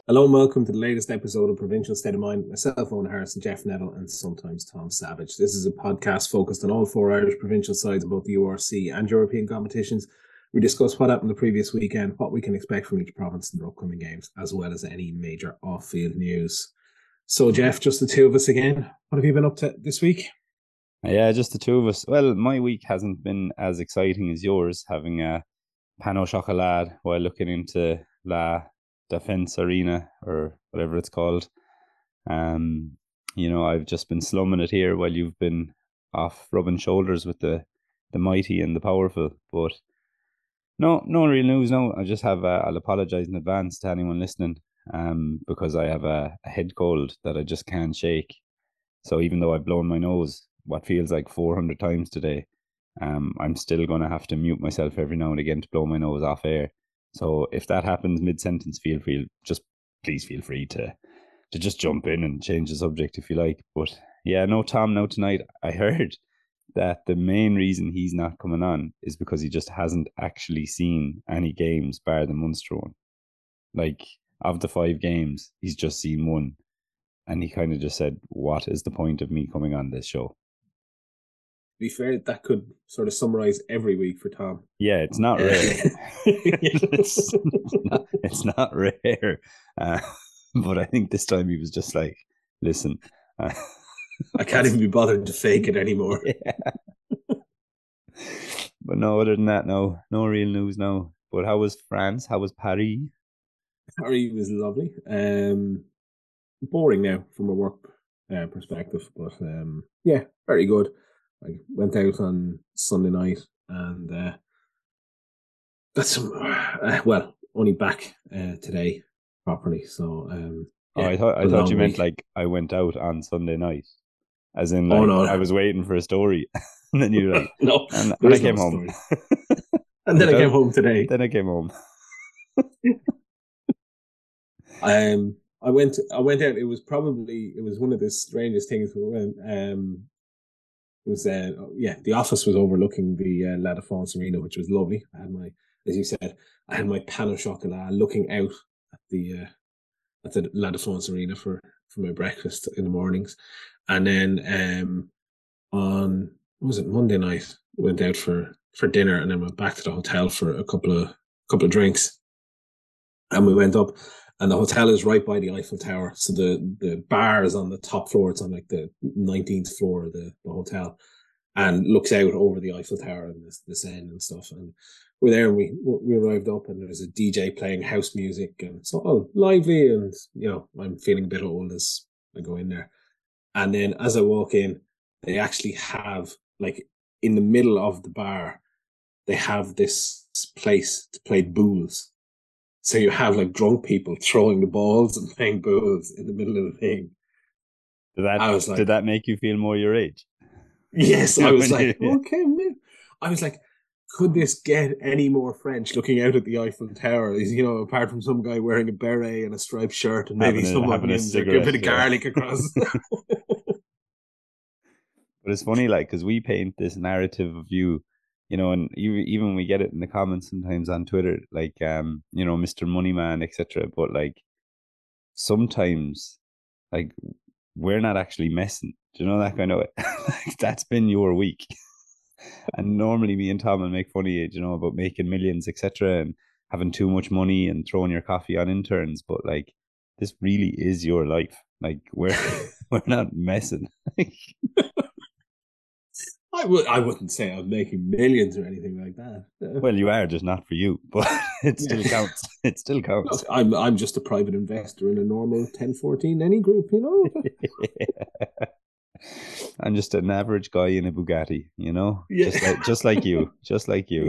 Hello and welcome to the latest episode of Provincial State of Mind. Myself, Owen Harrison, Jeff Nettle, and sometimes Tom Savage. This is a podcast focused on all four Irish provincial sides of both the URC and European competitions. We discuss what happened the previous weekend, what we can expect from each province in their upcoming games, as well as any major off-field news. So, Jeff, just the two of us again. What have you been up to this week? Yeah, just the two of us. Well, my week hasn't been as exciting as yours, having a pan au chocolat while looking into La Defense Arena or whatever it's called. Um, I've just been slumming it here while you've been off rubbing shoulders with the mighty and the powerful. But no real news. No, I just have. I'll apologize in advance to anyone listening. Because I have a head cold that I just can't shake. So even though I've blown my nose, what feels like 400 times today, I'm still going to have to mute myself every now and again to blow my nose off air. So if that happens mid sentence, please feel free to just jump in and change the subject if you like. But yeah, no Tom, no tonight. I heard that the main reason he's not coming on is because he just hasn't actually seen any games bar the Munster one. Like of the five games, he's just seen one, and he kind of just said, "What is the point of me coming on this show?" To be fair, that could sort of summarize every week for Tom. Yeah, it's not rare. It's not rare. Uh, but I think this time he was just like, "Listen, uh, I can't even be bothered to fake it anymore. yeah." But no, other than that, no real news. No. But how was France? How was Paris? Harry was lovely. Boring now from a work perspective, but yeah, very good. I went out on Sunday night and got some. Well, only back today properly. So Oh, yeah, I a thought you long meant week. like I went out on Sunday night, as in Oh like I no, was waiting for a story, and then you're like, no, there and I is no came home. story. And I then I came thought, home today. then I came home. I went out. It was one of the strangest things. We went. It was yeah, the office was overlooking the La Défense Arena, which was lovely. I had my, as you said, I had my pan au chocolat looking out at the La Défense Arena for my breakfast in the mornings, and then on what was it Monday night went out for dinner, and then went back to the hotel for a couple of drinks, and we went up. And the hotel is right by the Eiffel Tower. So the bar is on the top floor. It's on like the 19th floor of the hotel and looks out over the Eiffel Tower and the Seine and stuff. And we're there and we arrived up and there was a DJ playing house music and it's all lively and I'm feeling a bit old as I go in there. And then as I walk in, they actually have like in the middle of the bar, they have this place to play bools. So you have like drunk people throwing the balls and playing bools in the middle of the thing. Did that I was did like, that make you feel more your age? yes, I was When like, you- okay, man. I was like, could this get any more French looking out at the Eiffel Tower? Apart from some guy wearing a beret and a striped shirt and maybe some having a onions or a cigarette, bit of yeah. garlic across. But it's funny, like, because we paint this narrative of you, and even we get it in the comments sometimes on Twitter, like, Mr. Moneyman, etc. But like, sometimes, like, we're not actually messing. Do you know that kind of way? Like, that's been your week. And normally, me and Tom will make funny, about making millions, etc., and having too much money and throwing your coffee on interns. But like, this really is your life. Like, we're we're not messing. I wouldn't say I'm making millions or anything like that. Well, you are, just not for you, but it Yeah. still counts. It still Look, counts. I'm just a private investor in a normal 1014 any group. I'm just an average guy in a Bugatti, Yeah. just like you, just like you.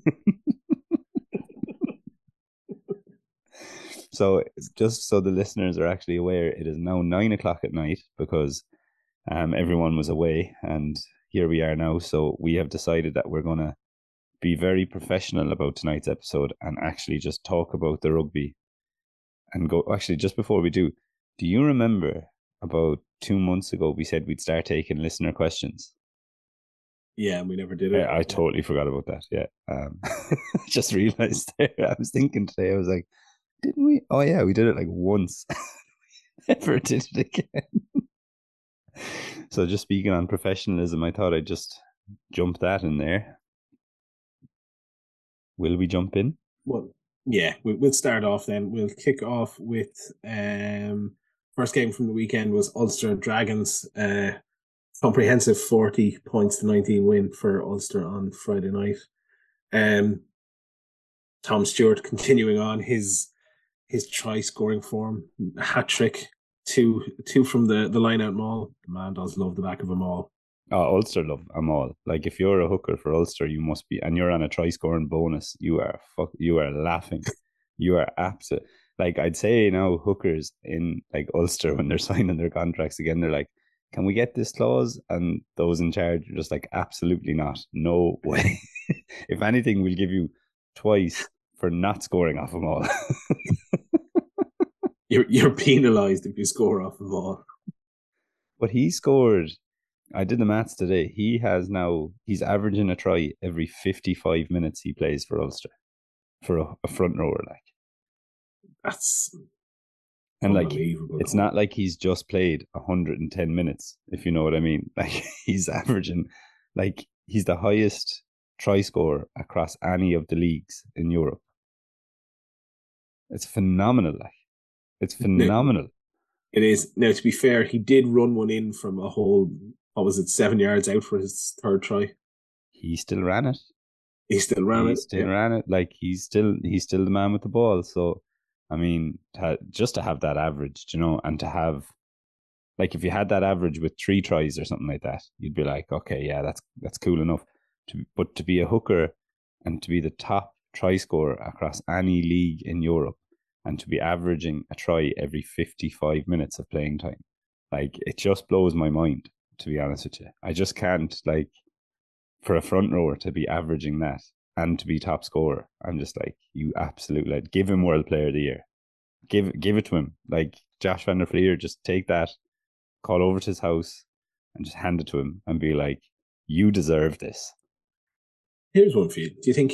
So just so the listeners are actually aware, it is now 9 o'clock at night because everyone was away, and here we are now. So we have decided that we're gonna be very professional about tonight's episode and actually just talk about the rugby and go. Actually, just before we do you remember about 2 months ago we said we'd start taking listener questions? Yeah, and we never did it. I Yeah. totally forgot about that. Yeah, just realized there. I was thinking today. I was like, Didn't we? Oh yeah, we did it like once. Never did it again. So just speaking on professionalism, I thought I'd just jump that in there. Will we jump in? Well, yeah, we'll start off then. We'll kick off with first game from the weekend was Ulster Dragons. Comprehensive 40 points to 19 win for Ulster on Friday night. Tom Stewart continuing on his try scoring form, hat trick, two from the line out maul. The man does love the back of them all. Oh, Ulster love them all. Like if you're a hooker for Ulster, you must be, and you're on a try scoring bonus. You are laughing. You are absolute. Like I'd say now, hookers in like Ulster when they're signing their contracts again, they're like, "Can we get this clause?" And those in charge are just like, "Absolutely not. No way. If anything, we'll give you twice for not scoring off them all." You're penalised if you score off them all. But he scored. I did the maths today. He's averaging a try every 55 minutes he plays for Ulster for a front rower. Like, That's and like, unbelievable. it's not like he's just played 110 minutes, if you know what I mean. Like, he's averaging, like, he's the highest try scorer across any of the leagues in Europe. It's phenomenal. Like, it's phenomenal. It is. Now, to be fair, he did run one in from a whole, what was it, 7 yards out for his third try. He still ran it. He still ran He it. still ran it. Like he's still the man with the ball. So, I mean, just to have that average, you know, and to have like if you had that average with 3 tries or something like that, you'd be like, okay, yeah, that's cool enough. But to be a hooker and to be the top try scorer across any league in Europe and to be averaging a try every 55 minutes of playing time, like it just blows my mind. To be honest with you, I just can't like for a front rower to be averaging that and to be top scorer. I'm just like, you absolutely like, give him World Player of the Year. Give it to him. Like Josh Van der Fleer, just take that, call over to his house, and just hand it to him and be like, you deserve this. Here's one for you. Do you think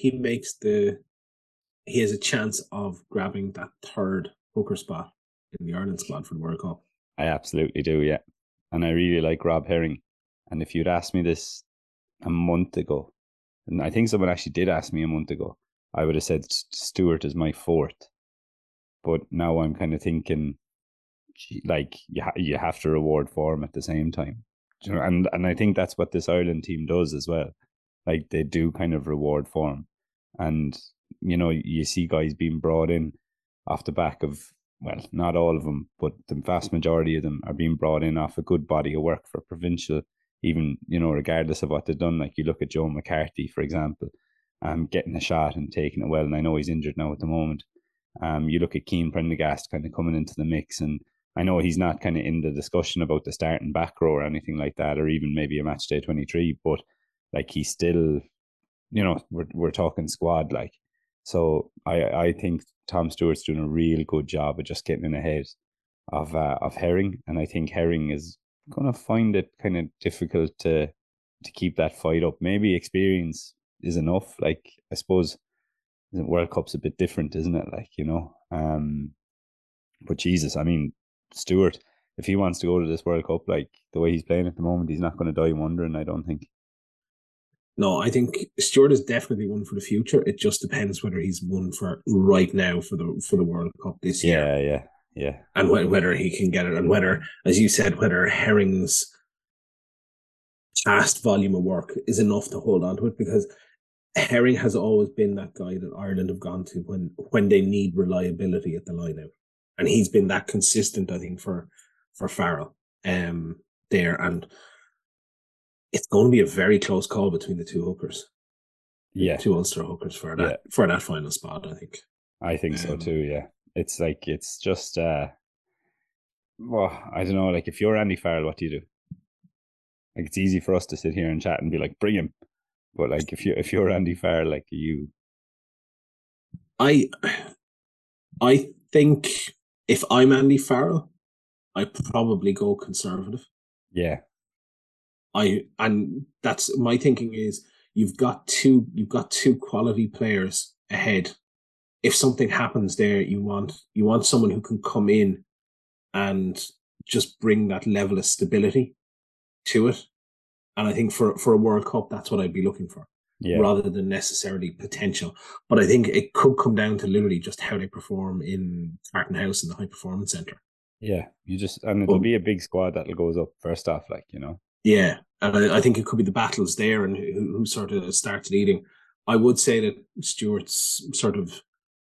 he has a chance of grabbing that third hooker spot in the Ireland squad for the World Cup? I absolutely do, yeah. And I really like Rob Herring. And if you'd asked me this a month ago, and I think someone actually did ask me a month ago, I would have said Stewart is my fourth. But now I'm kind of thinking, like, you have to reward form at the same time. You know, and I think that's what this Ireland team does as well. Like, they do kind of reward form. And, you know, you see guys being brought in off the back of, well, not all of them, but the vast majority of them are being brought in off a good body of work for provincial, even, you know, regardless of what they've done. Like you look at Joe McCarthy, for example, getting a shot and taking it well. And I know he's injured now at the moment. You look at Keane Prendergast kind of coming into the mix, and I know he's not kind of in the discussion about the starting back row or anything like that, or even maybe a match day 23, but like he's still, you know, we're talking squad like. So I think Tom Stewart's doing a real good job of just getting in ahead of Herring, and I think Herring is going to find it kind of difficult to keep that fight up. Maybe experience is enough. Like I suppose World Cup's a bit different, isn't it? Like, you know, but Jesus, I mean, Stewart, if he wants to go to this World Cup, like the way he's playing at the moment, he's not going to die wondering, I don't think. No, I think Stewart is definitely one for the future. It just depends whether he's one for right now for the World Cup this year. Yeah. And whether he can get it, and whether, as you said, whether Herring's past volume of work is enough to hold on to it, because Herring has always been that guy that Ireland have gone to when they need reliability at the lineout, and he's been that consistent, I think, for Farrell there, and it's going to be a very close call between the two hookers, two Ulster hookers for that final spot. I think so too. Yeah, it's like it's just well, I don't know. Like if you're Andy Farrell, what do you do? Like it's easy for us to sit here and chat and be like, bring him. But like if you're Andy Farrell, like you, I think if I'm Andy Farrell, I probably go conservative. Yeah. And that's my thinking is you've got two quality players ahead if something happens there, you want someone who can come in and just bring that level of stability to it. And I think for a World Cup, that's what I'd be looking for, Yeah, rather than necessarily potential. But I think it could come down to literally just how they perform in Carton House and the High Performance Centre. yeah. And it'll But be a big squad that'll goes up first off, like, you know. yeah, and I think it could be the battles there and who sort of starts leading. I would say that Stewart's sort of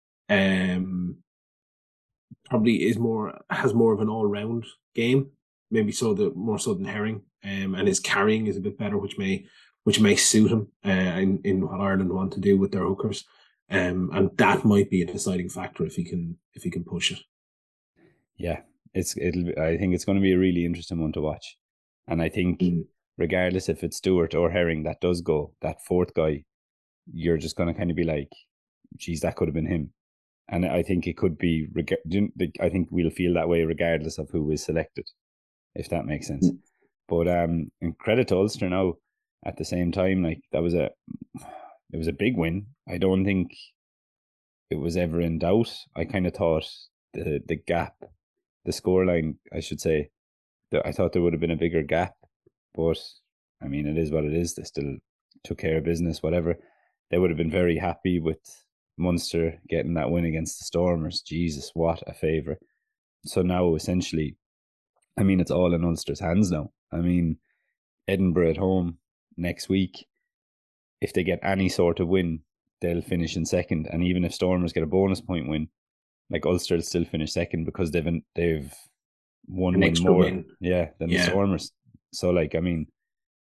um probably has more of an all round game, maybe more so than Herring, and his carrying is a bit better, which may suit him in what Ireland want to do with their hookers, and that might be a deciding factor if he can push it. Yeah, I think it's going to be a really interesting one to watch, and I think Mm. regardless if it's Stewart or Herring that does go, that fourth guy, you're just going to kind of be like, geez, that could have been him. And I think it could be. I think we'll feel that way regardless of who is selected, if that makes sense. But and credit to Ulster now. At the same time, like it was a big win. I don't think it was ever in doubt. I kind of thought the gap, the scoreline, I should say, that I thought there would have been a bigger gap. But I mean, it is what it is. They still took care of business. Whatever. They would have been very happy with Munster getting that win against the Stormers. Jesus, what a favour. So now essentially, I mean, it's all in Ulster's hands now. I mean, Edinburgh at home next week, if they get any sort of win, they'll finish in second. And even if Stormers get a bonus point win, like Ulster will still finish second because they've one An win extra more, win. than the Yeah. Stormers. So like, I mean,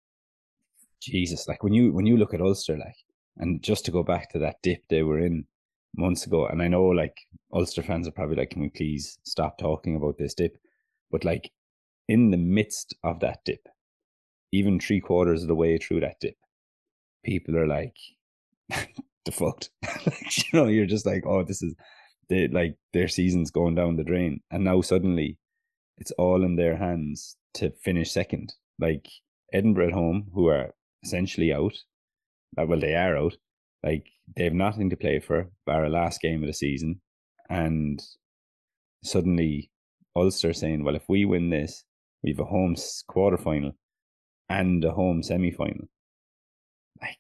Jesus, like when you look at Ulster, like, and just to go back to that dip they were in months ago, and I know like Ulster fans are probably like, can we please stop talking about this dip? But like in the midst of that dip, even 3/4 of the way through that dip, people are like, defucked. You're just like, oh, this is like their season's going down the drain, and now suddenly it's all in their hands to finish second. Like Edinburgh at home, who are essentially out. Well, they are out. Like they have nothing to play for, bar a last game of the season, and suddenly Ulster saying, "Well, if we win this, we have a home quarter final and a home semi final." Like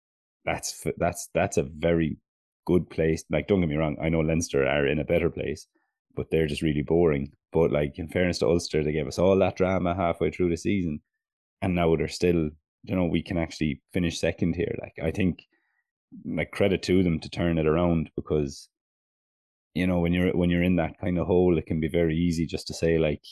that's a very good place. Like, don't get me wrong, I know Leinster are in a better place, but they're just really boring. But like, in fairness to Ulster, they gave us all that drama halfway through the season, and now they're still, we can actually finish second here. Like, I think, like, credit to them to turn it around, because when you're in that kind of hole, it can be very easy just to say, like,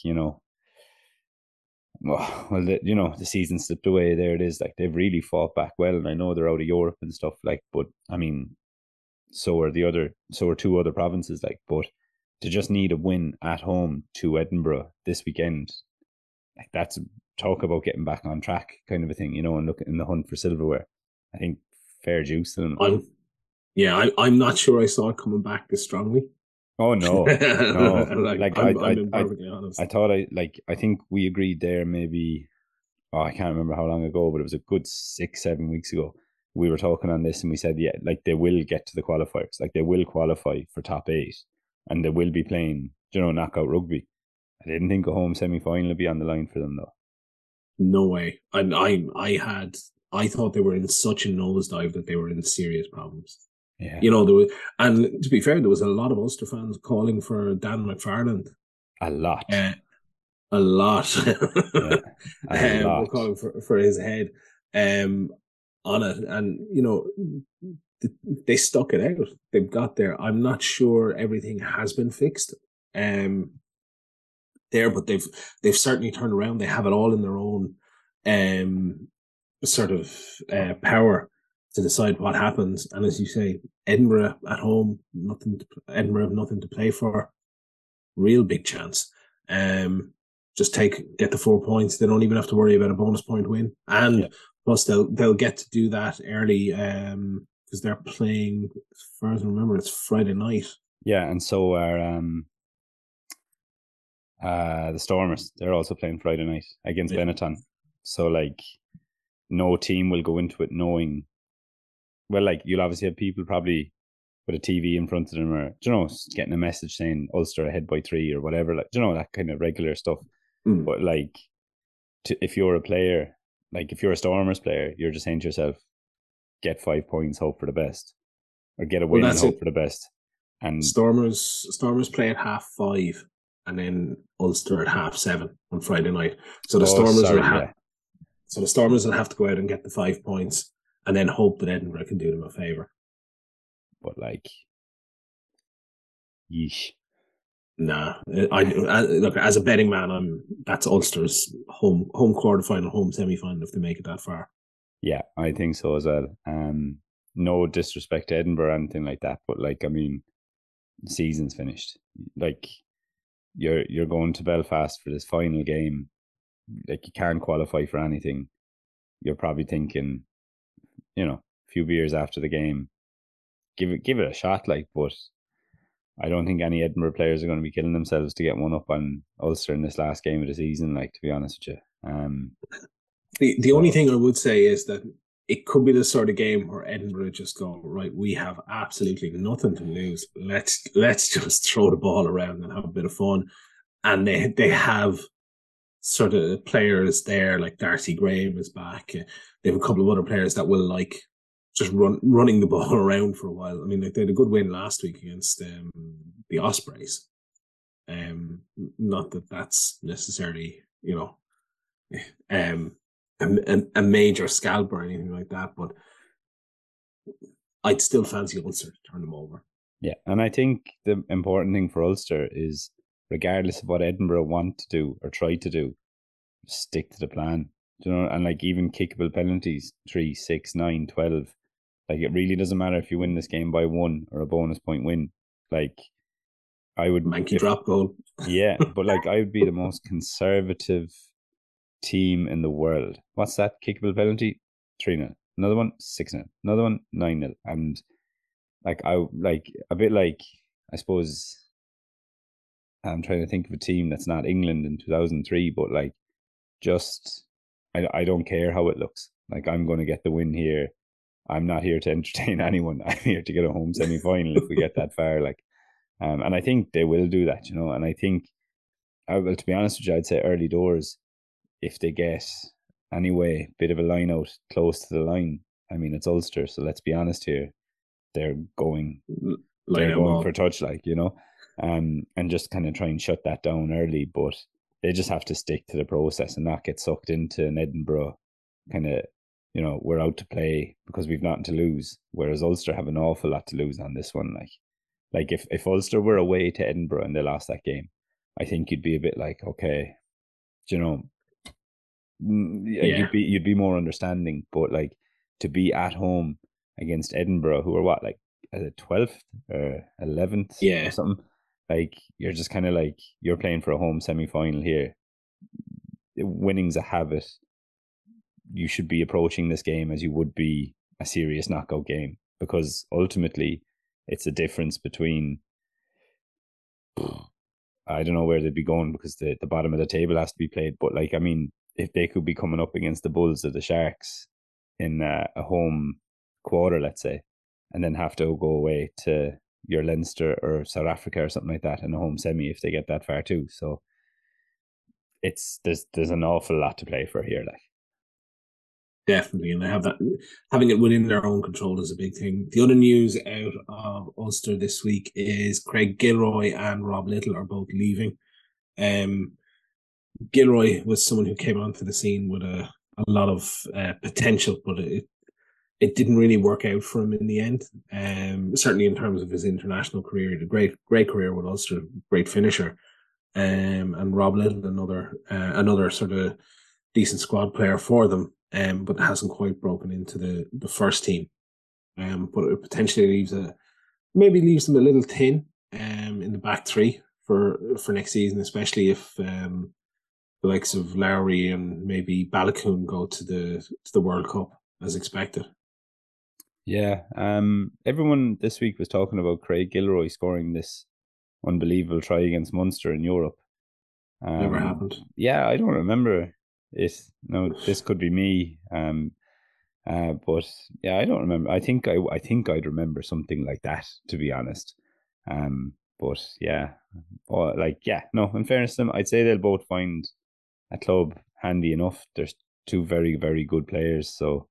well, the season slipped away. There it is. Like, they've really fought back well, and I know they're out of Europe and stuff. Like, but I mean, so are two other provinces. Like, but to just need a win at home to Edinburgh this weekend, like, that's talk about getting back on track, kind of a thing, and looking in the hunt for silverware. I think fair juice to them. I'm not sure I saw it coming back this strongly. Oh no, no! Like I'm being perfectly honest. I thought I think we agreed there maybe. Oh, I can't remember how long ago, but it was a good 6-7 weeks ago. We were talking on this, and we said, yeah, like, they will get to the qualifiers, like they will qualify for top 8, and they will be playing, knockout rugby. I didn't think a home semi final would be on the line for them though. No way. I thought they were in such a nosedive that they were in serious problems. Yeah, And to be fair, there was a lot of Ulster fans calling for Dan McFarland. a lot. A lot. Yeah, a We're lot. calling for his head on it. And, they stuck it out. They've got there. I'm not sure everything has been fixed there, but they've certainly turned around. They have it all in their own sort of power to decide what happens. And as you say, Edinburgh at home, Edinburgh have nothing to play for. Real big chance. Just get the 4 points. They don't even have to worry about a bonus point win. And plus they'll get to do that early because they're playing, as far as I remember, it's Friday night. Yeah, and so are the Stormers. They're also playing Friday night against Benetton. So, like, no team will go into it knowing. Well, like, you'll obviously have people probably with a TV in front of them, or getting a message saying Ulster ahead by 3 or whatever, like that kind of regular stuff. But like, if you're a player, like if you're a Stormers player, you're just saying to yourself, get 5 points, hope for the best, or get a win and hope for the best. And Stormers play at 5:30, and then Ulster at 7:30 on Friday night. So the Stormers so the Stormers will have to go out and get the 5 points, and then hope that Edinburgh can do them a favour. But like, yeesh. Nah, look, as a betting man, that's Ulster's home quarterfinal, home semi-final if they make it that far. Yeah, I think so as well. No disrespect to Edinburgh or anything like that, but like, I mean, the season's finished. Like, you're going to Belfast for this final game. Like, you can't qualify for anything. You're probably thinking, a few beers after the game, give it a shot. Like, but I don't think any Edinburgh players are going to be killing themselves to get one up on Ulster in this last game of the season. Like, to be honest with you, the only thing I would say is that it could be the sort of game where Edinburgh just go, right, we have absolutely nothing to lose. Let's just throw the ball around and have a bit of fun. And they have sort of players there, like Darcy Graham is back. They have a couple of other players that will like just running the ball around for a while. I mean, like they had a good win last week against the Ospreys. Not that that's necessarily, a major scalp or anything like that, but I'd still fancy Ulster to turn them over. Yeah, and I think the important thing for Ulster is, regardless of what Edinburgh want to do or try to do, stick to the plan. And like, even kickable penalties, 3, 6, 9, 12. Like, it really doesn't matter if you win this game by 1 or a bonus point win. Like, I would Manky drop goal. Yeah, but like, I would be the most conservative team in the world. What's that kickable penalty? 3-0. Another one, 6-0. Another one, 9-0. And like, I suppose I'm trying to think of a team that's not England in 2003, but like, just I don't care how it looks. Like, I'm going to get the win here. I'm not here to entertain anyone. I'm here to get a home semi-final if we get that far. Like, and I think they will do that, And I think, well, to be honest with you, I'd say early doors, if they get anyway bit of a line out close to the line. I mean, it's Ulster, so let's be honest here. They're going for touch, like, and just kind of try and shut that down early. But they just have to stick to the process and not get sucked into an Edinburgh kind of, we're out to play because we've nothing to lose. Whereas Ulster have an awful lot to lose on this one. Like if Ulster were away to Edinburgh and they lost that game, I think you'd be a bit like, okay, you'd be more understanding. But like, to be at home against Edinburgh, who are what, like 12th or 11th or something, like, you're just kind of like, you're playing for a home semi-final here. Winning's a habit. You should be approaching this game as you would be a serious knockout game, because ultimately it's a difference between, I don't know where they'd be going, because the bottom of the table has to be played. But like, I mean, if they could be coming up against the Bulls or the Sharks in a home quarter, let's say, and then have to go away to your Leinster or South Africa or something like that in a home semi if they get that far too. So there's an awful lot to play for here, like. Definitely, and they have that, having it within their own control is a big thing. The other news out of Ulster this week is Craig Gilroy and Rob Little are both leaving. Gilroy was someone who came onto the scene with a lot of potential, but it didn't really work out for him in the end. Certainly in terms of his international career, a great career with Ulster, great finisher. And Rob Little, another sort of decent squad player for them, but hasn't quite broken into the first team. But it potentially leaves them a little thin in the back three for next season, especially if the likes of Lowry and maybe Balakoon go to the World Cup as expected. Yeah, everyone this week was talking about Craig Gilroy scoring this unbelievable try against Munster in Europe. Never happened. Yeah, I don't remember it. No, this could be me. But yeah, I don't remember. I think I'd remember something like that, to be honest. But yeah, no. In fairness to them, I'd say they'll both find a club handy enough. There's two very very good players, so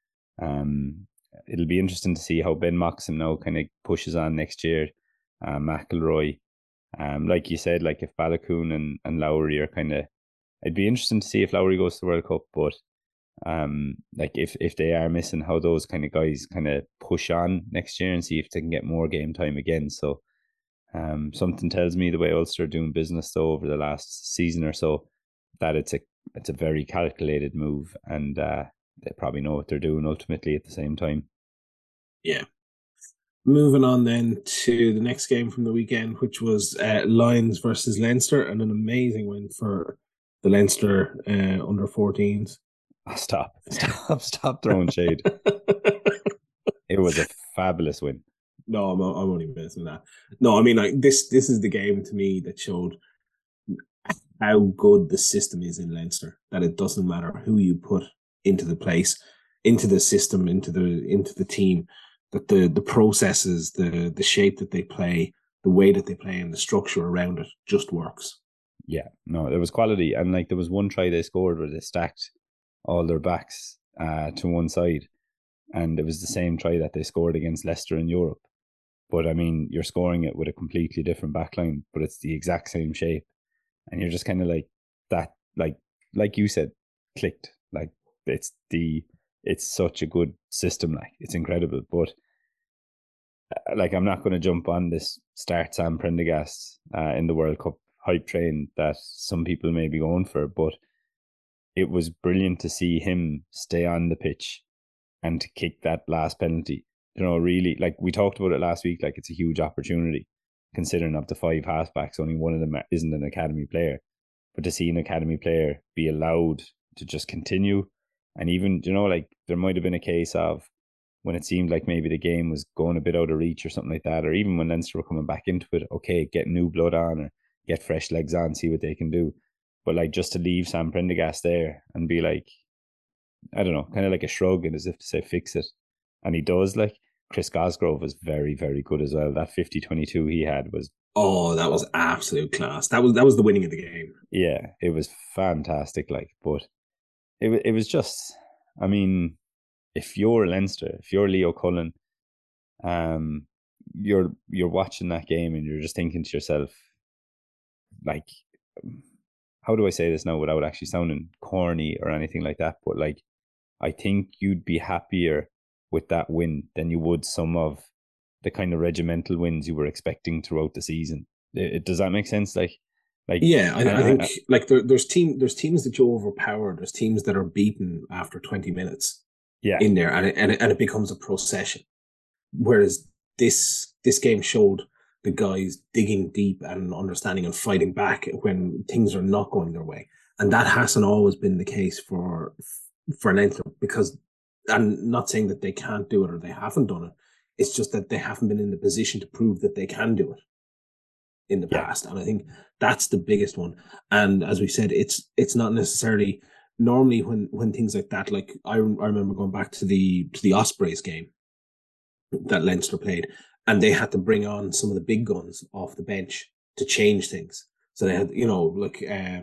it'll be interesting to see how Ben Moxham now kind of pushes on next year. McIlroy, like you said, like if Balakoon and Lowry are kind of, it'd be interesting to see if Lowry goes to the World Cup, but like if they are missing, how those kind of guys kind of push on next year and see if they can get more game time again. So something tells me the way Ulster are doing business though over the last season or so, that it's a very calculated move, and they probably know what they're doing ultimately at the same time. Yeah. Moving on then to the next game from the weekend, which was Lions versus Leinster, and an amazing win for the Leinster under 14s. Oh, stop throwing shade. It was a fabulous win. No, I'm only messing that. No, I mean like this is the game to me that showed how good the system is in Leinster. That it doesn't matter who you put into the place, into the system, into the team. That the processes, the shape that they play, the way that they play, and the structure around it just works. Yeah, no, there was quality, and like there was one try they scored where they stacked all their backs to one side, and it was the same try that they scored against Leicester in Europe. But I mean, you're scoring it with a completely different backline, but it's the exact same shape, and you're just kind of like that, like you said, clicked. Like it's such a good system. Like it's incredible. But like I'm not going to jump on this start Sam Prendergast in the World Cup hype train that some people may be going for, but it was brilliant to see him stay on the pitch and to kick that last penalty. You know, really, like we talked about it last week, like it's a huge opportunity considering of the five halfbacks, only one of them isn't an academy player. But to see an academy player be allowed to just continue, and even, you know, like there might have been a case of when it seemed like maybe the game was going a bit out of reach or something like that, or even when Leinster were coming back into it, okay, get new blood on or get fresh legs on, see what they can do. But like just to leave Sam Prendergast there and be like, I don't know, kind of like a shrug and as if to say, fix it. And he does. Like Chris Cosgrove was very, very good as well. That 50-22 he had was, Oh, that was absolute class. That was the winning of the game. yeah, it was fantastic. Like, but it was just, I mean, if you're Leinster, if you're Leo Cullen, um, you're watching that game and you're just thinking to yourself, like, how do I say this now without actually sounding corny or anything like that? But like, I think you'd be happier with that win than you would some of the kind of regimental wins you were expecting throughout the season. Does that make sense? Like, Yeah, I think like there's teams that you overpower. There's teams that are beaten after 20 minutes yeah, in there, and it becomes a procession. Whereas this game showed the guys digging deep and understanding and fighting back when things are not going their way, and that hasn't always been the case for Leinster because I'm not saying that they can't do it or they haven't done it. It's just that they haven't been in the position to prove that they can do it in the yeah, past. And I think that's the biggest one. And as we said, it's not necessarily normally when things like that, like I remember going back to the Ospreys game that Leinster played, and they had to bring on some of the big guns off the bench to change things. So they had, like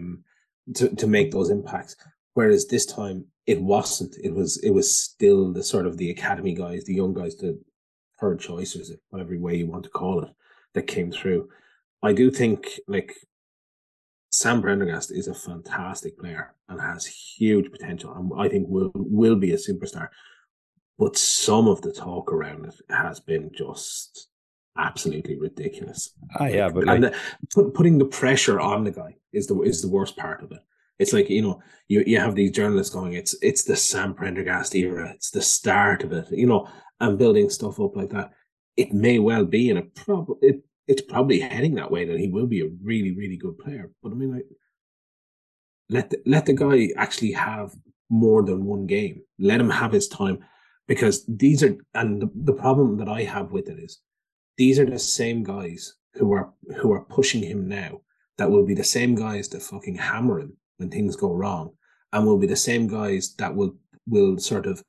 to make those impacts. Whereas this time it wasn't. It was still the sort of the academy guys, the young guys, the third choicers, whatever way you want to call it, that came through. I do think like Sam Prendergast is a fantastic player and has huge potential, and I think will be a superstar. But some of the talk around it has been just absolutely ridiculous. yeah, Like, but and like, putting the pressure on the guy is the worst part of it. It's like you have these journalists going, it's the Sam Prendergast era, it's the start of it, and building stuff up like that. It may well be, and it's probably heading that way that he will be a really really good player. But I mean, like, let the guy actually have more than one game. Let him have his time, because the problem that I have with it is these are the same guys who are pushing him now that will be the same guys that fucking hammer him when things go wrong, and will be the same guys that will sort of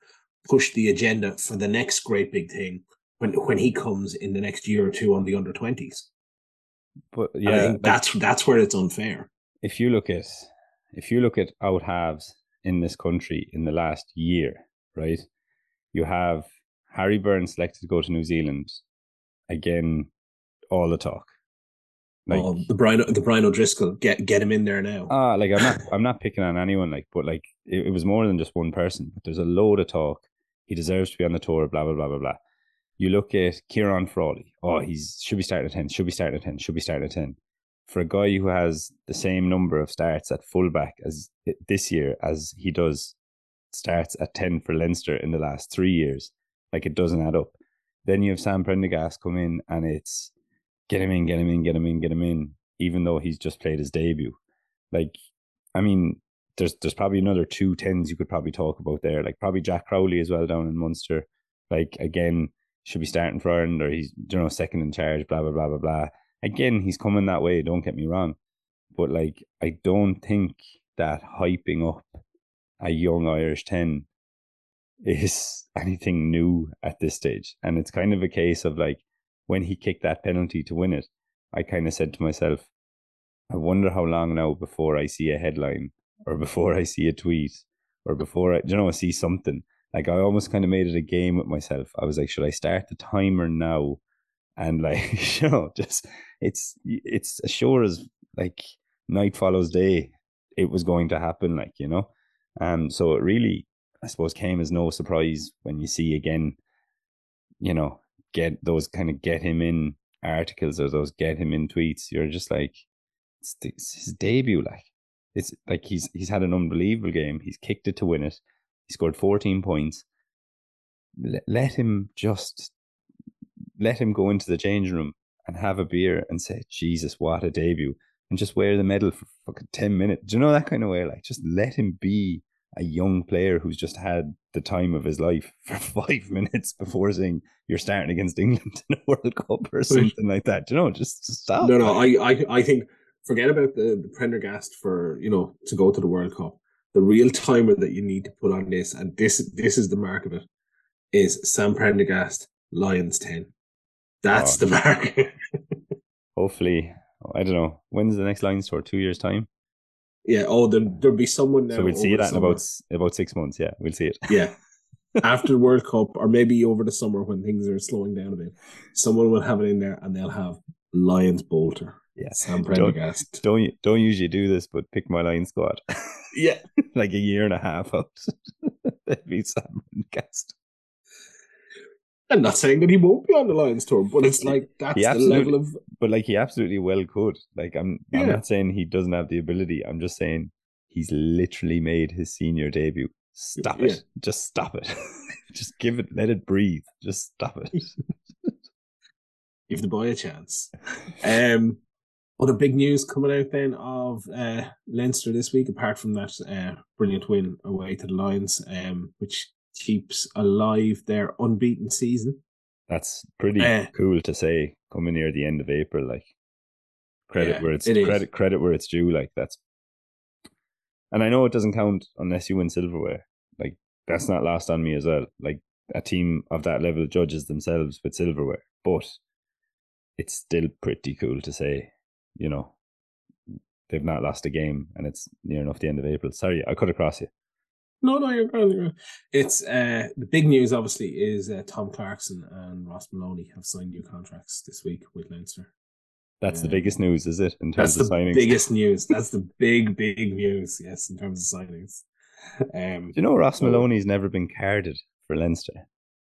push the agenda for the next great big thing when he comes in the next year or two on the under-20s. But and I yeah, think that's where it's unfair. if you look at out halves in this country in the last year, right? You have Harry Byrne selected to go to New Zealand again. All the talk, like the Brian O'Driscoll, get him in there now. Like I'm not picking on anyone, like, but like it was more than just one person. But there's a load of talk. He deserves to be on the tour. Blah blah blah blah blah. You look at Kieran Frawley. Oh, should be starting at 10. Should be starting at 10. Should be starting at 10. For a guy who has the same number of starts at fullback as this year as he does starts at 10 for Leinster in the last 3 years, like, it doesn't add up. Then you have Sam Prendergast come in, and it's get him in, even though he's just played his debut. Like, I mean, there's probably another 2 10s you could probably talk about there. Like, probably Jack Crowley as well down in Munster. Like, again, should be starting for Ireland, or he's, second in charge, blah, blah, blah, blah, blah. Again, he's coming that way, don't get me wrong. But, like, I don't think that hyping up a young Irish 10 is anything new at this stage. And it's kind of a case of, like, when he kicked that penalty to win it, I kind of said to myself, I wonder how long now before I see a headline, or before I see a tweet, or before I see something. Like, I almost kind of made it a game with myself. I was like, should I start the timer now? And, like, just it's as sure as, like, night follows day, it was going to happen, like, so it really, I suppose, came as no surprise when you see again, get those kind of get him in articles, or those get him in tweets. You're just like, it's his debut. Like, it's like he's had an unbelievable game. He's kicked it to win it. He scored 14 points. Let him go into the changing room and have a beer and say, Jesus, what a debut, and just wear the medal for fucking 10 minutes. Do you know, that kind of way? Like, just let him be a young player who's just had the time of his life for 5 minutes before saying you're starting against England in a World Cup or something like that. Do you know, just stop. No, I think forget about the Prendergast for, to go to the World Cup. The real timer that you need to put on this, and this is the mark of it, is Sam Prendergast, Lions 10. That's the mark. Hopefully, I don't know. When's the next Lions tour? 2 years' time? Yeah. There'll be someone now. So we'll see that in about 6 months. Yeah, we'll see it. Yeah. After the World Cup, or maybe over the summer when things are slowing down a bit, someone will have it in there, and they'll have Lions Bolter. Yeah. Sam Prendergast. Don't usually do this, but pick my Lions squad. Yeah. Like a year and a half out. That'd be Sam Prendergast. I'm not saying that he won't be on the Lions tour, but it's like, that's the level of. But, like, he absolutely well could. Like, I'm not saying he doesn't have the ability. I'm just saying he's literally made his senior debut. Stop it. Yeah. Just stop it. Just let it breathe. Just stop it. Give the boy a chance. Other big news coming out then of Leinster this week, apart from that brilliant win away to the Lions, which keeps alive their unbeaten season. That's pretty cool to say, coming near the end of April. Like, credit where it's due. Like, that's, and I know it doesn't count unless you win silverware. Like, that's not lost on me as well. Like, a team of that level judges themselves with silverware, but it's still pretty cool to say, they've not lost a game, and it's near enough the end of April. Sorry, I cut across you. No, you're grand. It's the big news, obviously, is Tom Clarkson and Ross Maloney have signed new contracts this week with Leinster. That's the biggest news, is it? In terms of signings, biggest news. That's the big news. Yes, in terms of signings. Do you know Ross Maloney's never been carded for Leinster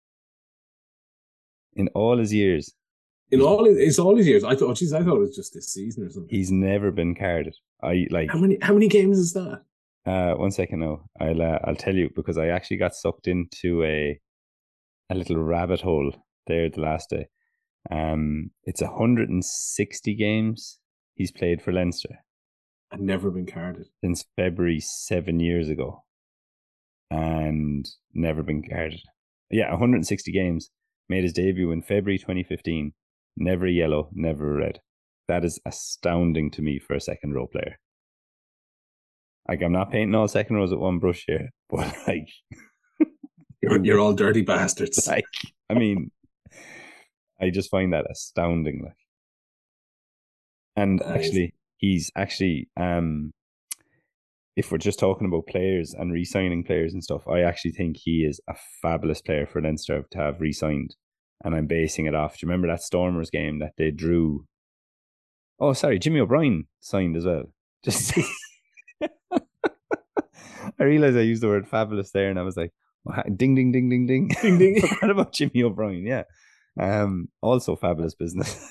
in all his years? All his years. I thought it was just this season or something. He's never been carded. How many games is that? 1 second now. I'll tell you, because I actually got sucked into a little rabbit hole there the last day. It's 160 games he's played for Leinster. I've never been carded since February 7 years ago, and never been carded. Yeah, 160 games. Made his debut in February 2015. Never a yellow, never a red. That is astounding to me for a second row player. Like, I'm not painting all second rows at one brush here, but, like, You're all dirty bastards. Like, I mean, I just find that astounding. Like, and actually, he's actually if we're just talking about players and re-signing players and stuff, I actually think he is a fabulous player for Leinster to have re-signed. And I'm basing it off. Do you remember that Stormers game that they drew? Oh, sorry, Jimmy O'Brien signed as well. Just I realized I used the word fabulous there, and I was like, ding, ding, ding, ding, ding. Ding, ding. Forgot about Jimmy O'Brien. Yeah. Also fabulous business.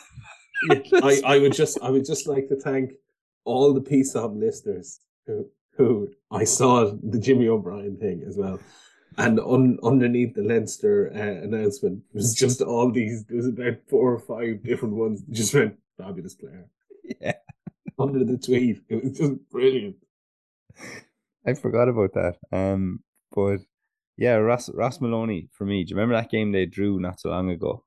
I would just like to thank all the PSOB listeners who I saw the Jimmy O'Brien thing as well. And underneath the Leinster announcement was just all these. There was about 4 or 5 different ones. Just went fabulous player. Yeah. Under the tweet, it was just brilliant. I forgot about that. But yeah, Ross Maloney for me. Do you remember that game they drew not so long ago?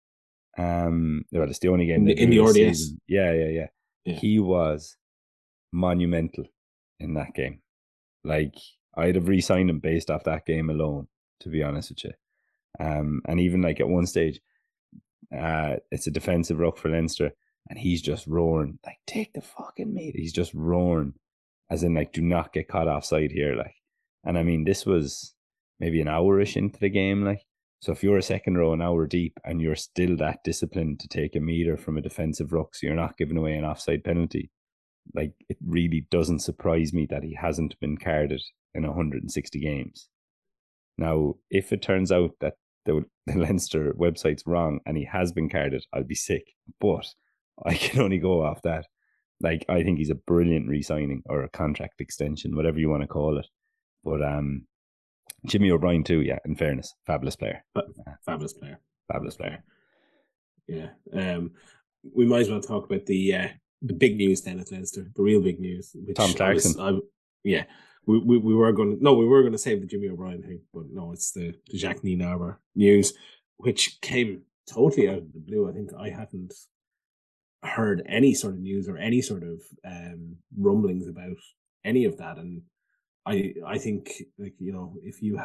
Well, it's the only game in the RDS. Season. Yeah. He was monumental in that game. Like, I'd have re-signed him based off that game alone, to be honest with you. And even like at one stage, it's a defensive ruck for Leinster, and he's just roaring, like, take the fucking meat. He's just roaring, as in, like, do not get caught offside here. Like, and I mean, this was maybe an hour-ish into the game, like, so if you're a second row an hour deep and you're still that disciplined to take a meter from a defensive ruck, so you're not giving away an offside penalty, like, it really doesn't surprise me that he hasn't been carded in 160 games. Now, if it turns out that the Leinster website's wrong and he has been carded, I'll be sick. But I can only go off that. Like, I think he's a brilliant re-signing or a contract extension, whatever you want to call it. But Jimmy O'Brien too, yeah, in fairness, fabulous player. Fabulous player. Fabulous player. Yeah. We might as well talk about the big news then at Leinster, the real big news. Which Tom Clarkson. We were going to save the Jimmy O'Brien thing, but no, it's the Jacques Nienaber news, which came totally out of the blue. I think I hadn't heard any sort of news or any sort of rumblings about any of that, and I think, like, you know, if you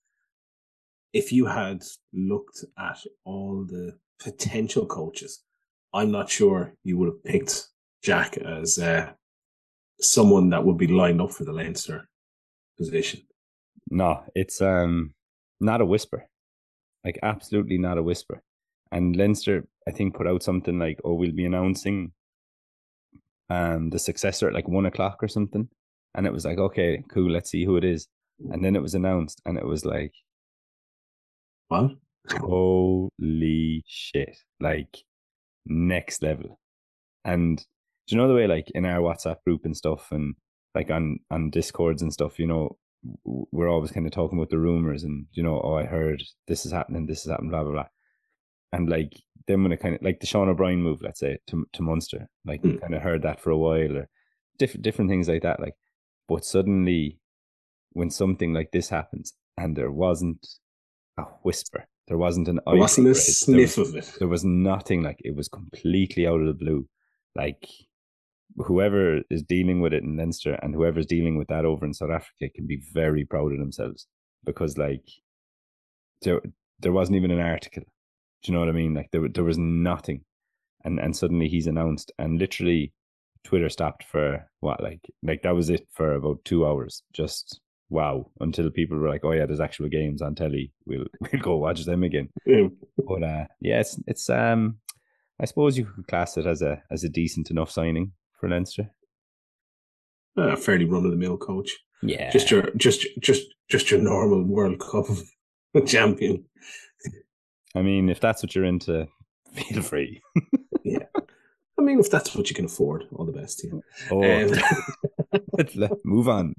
had looked at all the potential coaches, I'm not sure you would have picked Jack as someone that would be lined up for the Leinster position. No, it's not a whisper. Like, absolutely not a whisper. And Leinster, I think, put out something like, oh, we'll be announcing the successor at like 1:00 or something. And it was like, okay, cool, let's see who it is. And then it was announced, and it was like, what? Holy shit. Like, next level. And do you know the way, like, in our WhatsApp group and stuff, and like on Discords and stuff, you know, we're always kind of talking about the rumors and, you know, oh, I heard this is happening, blah, blah, blah. And like, then when it kind of, like the Sean O'Brien move, let's say, to Munster, like, we kind of heard that for a while, or different things like that. Like, but suddenly, when something like this happens, and there wasn't a whisper, there wasn't an there wasn't a sniff of it. There was nothing. Like, it was completely out of the blue. Like, whoever is dealing with it in Leinster and whoever's dealing with that over in South Africa can be very proud of themselves, because like there wasn't even an article. Do you know what I mean? Like, there was nothing, and suddenly he's announced, and literally Twitter stopped for what, like that was it for about 2 hours. Just wow, until people were like, oh yeah, there's actual games on telly, we'll go watch them again. Yeah. But yeah, it's I suppose you could class it as a decent enough signing for Leinster. A fairly run of the mill coach. Yeah, just your normal World Cup champion. I mean, if that's what you're into, feel free. Yeah, I mean, if that's what you can afford, all the best to you. Oh, move on.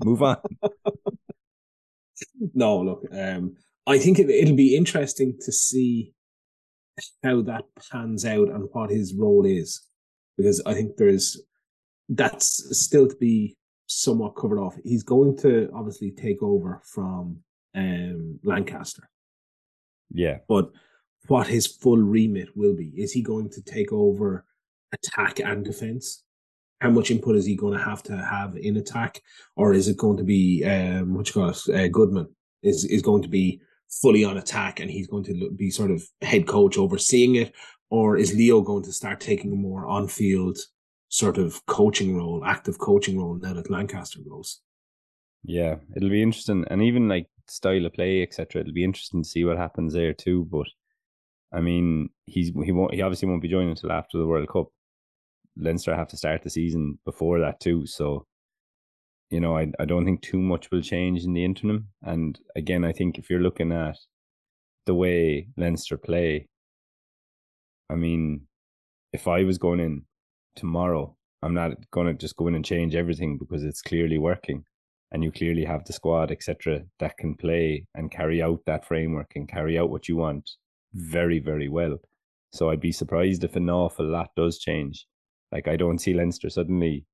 No, look, I think it'll be interesting to see how that pans out and what his role is, because I think that's still to be somewhat covered off. He's going to obviously take over from Lancaster. Yeah. But what his full remit will be, is he going to take over attack and defense? How much input is he going to have in attack? Or is it going to be, Goodman is going to be fully on attack and he's going to be sort of head coach overseeing it? Or is Leo going to start taking a more on-field sort of coaching role, active coaching role now that Lancaster goes? Yeah, it'll be interesting. And even like style of play, etc. It'll be interesting to see what happens there too. But I mean, he obviously won't be joining until after the World Cup. Leinster have to start the season before that too. So, I don't think too much will change in the interim. And again, I think if you're looking at the way Leinster play, I mean, if I was going in tomorrow, I'm not going to just go in and change everything because it's clearly working and you clearly have the squad, etc., that can play and carry out that framework and carry out what you want very, very well. So I'd be surprised if an awful lot does change. Like, I don't see Leinster suddenly,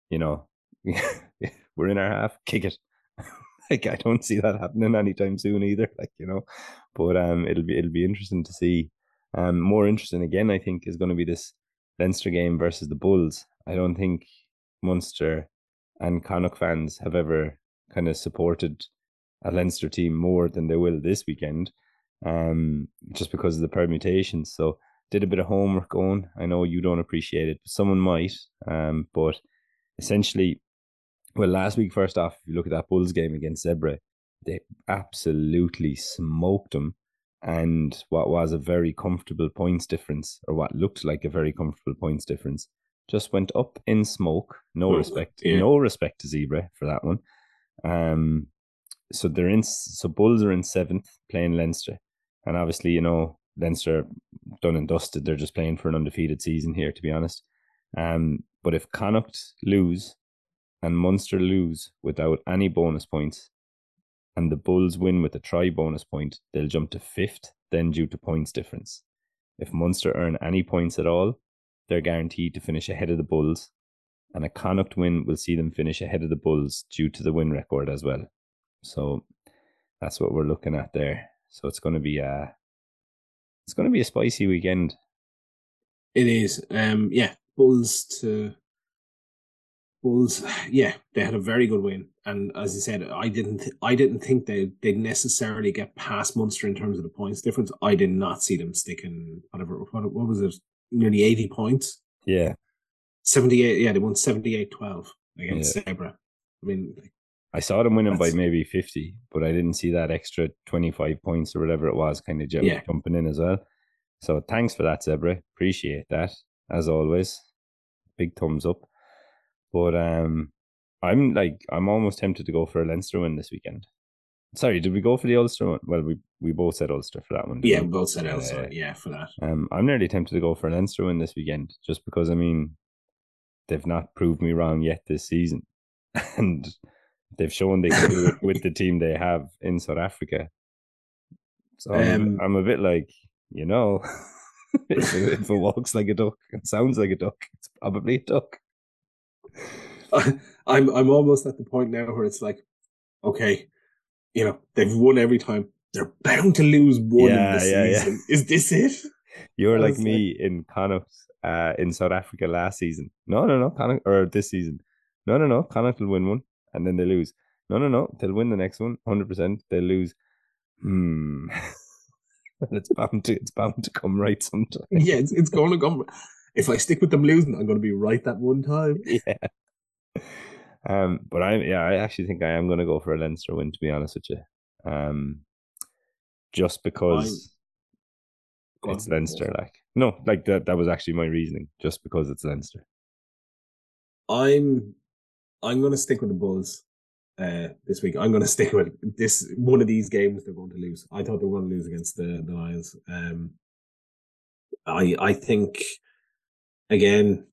we're in our half, kick it. Like, I don't see that happening anytime soon either. But it'll be interesting to see. More interesting again, I think, is going to be this Leinster game versus the Bulls. I don't think Munster and Connacht fans have ever kind of supported a Leinster team more than they will this weekend, just because of the permutations. So did a bit of homework going. I know you don't appreciate it, but someone might. But essentially, well, last week, first off, if you look at that Bulls game against Zebre, they absolutely smoked them. And what was a very comfortable points difference, or what looked like a very comfortable points difference, just went up in smoke. No respect to Zebre for that one. So Bulls are in 7th playing Leinster, and obviously Leinster done and dusted. They're just playing for an undefeated season here, to be honest. But if Connacht lose and Munster lose without any bonus points, and the Bulls win with a try bonus point, they'll jump to 5th, then due to points difference. If Munster earn any points at all, they're guaranteed to finish ahead of the Bulls, and a Connacht win will see them finish ahead of the Bulls due to the win record as well. So that's what we're looking at there. So it's going to be a spicy weekend. It is. Bulls, yeah, they had a very good win, and as you said, I didn't think they'd necessarily get past Munster in terms of the points difference. I did not see them sticking what was it, nearly 80 points. Yeah, 78. Yeah, they won 78-12 against Zebre. I mean, I saw them winning by maybe 50, but I didn't see that extra 25 points or whatever it was kind of jumping in as well. So thanks for that, Zebre. Appreciate that as always. Big thumbs up. But I'm almost tempted to go for a Leinster win this weekend. Sorry, did we go for the Ulster one? Well, we both said Ulster for that one. Yeah, we both said Ulster. Yeah, for that. I'm nearly tempted to go for a Leinster win this weekend, just because they've not proved me wrong yet this season, and they've shown they can do it with the team they have in South Africa. So I'm a bit like, if it walks like a duck and sounds like a duck, it's probably a duck. I'm almost at the point now where it's like, okay, they've won every time. They're bound to lose one in the season. Yeah. Is this it? You're like me in Connacht in South Africa last season. No, Connacht, or this season. No, Connacht will win one and then they lose. No, they'll win the next one, 100%. They'll lose. It's bound to come right sometime. Yeah, it's going to come. If I stick with them losing, I'm going to be right that one time. Yeah. But I actually think I am going to go for a Leinster win, to be honest with you. Just because it's Leinster, that was actually my reasoning. Just because it's Leinster. I'm going to stick with the Bulls this week. I'm going to stick with this. One of these games they're going to lose. I thought they were going to lose against the Lions. I think again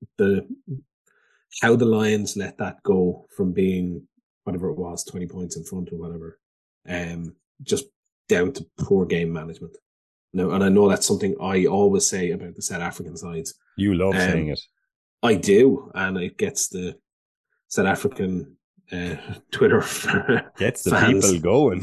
how the Lions let that go from being whatever it was, 20 points in front or whatever, just down to poor game management. Now, and I know that's something I always say about the South African sides. You love saying it. I do, and it gets the South African Twitter gets the fans. People going.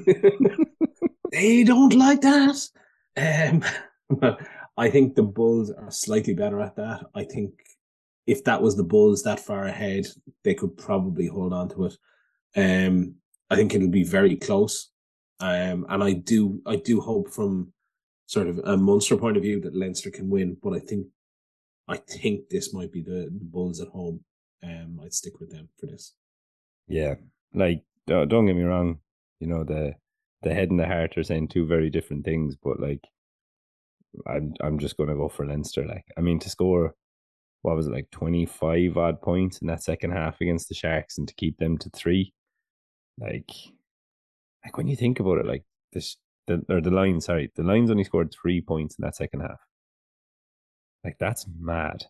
They don't like that. I think the Bulls are slightly better at that. I think if that was the Bulls that far ahead, they could probably hold on to it. I think it'll be very close. And I do hope from sort of a Munster point of view that Leinster can win, but I think this might be the Bulls at home. I'd stick with them for this. Yeah, like don't get me wrong, the head and the heart are saying two very different things, but like I'm just gonna go for Leinster. Like, I mean, to score what was it, like 25 odd points in that second half against the Sharks and to keep them to three, like when you think about it, like this the Lions, sorry, the Lions only scored 3 points in that second half. Like, that's mad.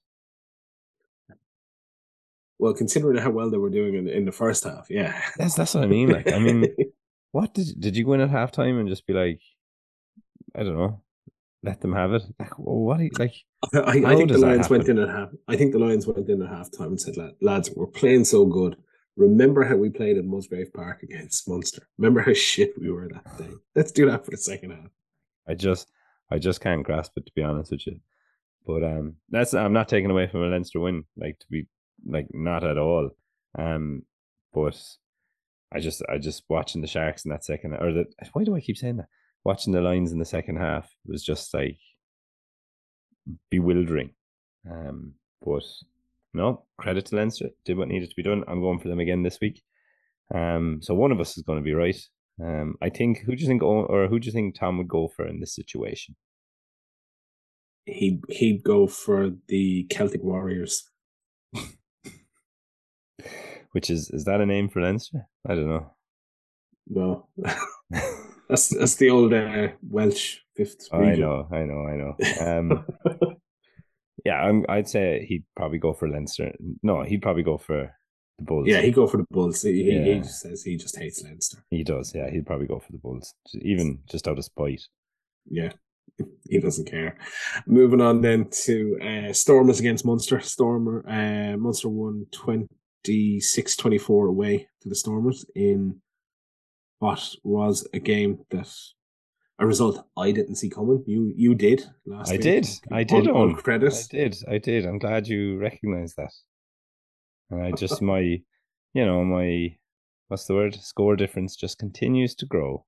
Well, considering how well they were doing in the first half, yeah. That's what I mean. Like, I mean, what did you go in at halftime and just be like, I don't know, let them have it? Like, what do you, like? I How think the does that Lions went happen? in at half. I think the Lions went in at halftime and said, "Lads, we're playing so good. Remember how we played in Musgrave Park against Munster? Remember how shit we were that day? Let's do that for the second half." I just I just can't grasp it, to be honest with you. But that's I'm not taking away from a Leinster win, like, to be like, not at all. Um, but I just watching the Sharks in that second, or the why do I keep saying that? Watching the Lions in the second half was just like bewildering. But no, credit to Leinster, did what needed to be done. I'm going for them again this week. So one of us is going to be right. I think, who do you think Tom would go for in this situation? He'd go for the Celtic Warriors. Which is that a name for Leinster? I don't know. No, that's the old Welsh fifth I region. know, I know, I know. Yeah, I'd say he'd probably go for Leinster. No, he'd probably go for the Yeah, Bulls. he'd go for the Bulls. He Yeah, just says he just hates Leinster. he does. Yeah, he'd probably go for the Bulls, even just out of spite. Yeah, he doesn't care. Moving on then to Stormers against Munster. Munster won 26-24 away to the Stormers in what was a result I didn't see coming. You did last I week. did. I did, All Owen. I credits. did. I did. I'm glad you recognized that. And I just, my, what's the word? Score difference just continues to grow.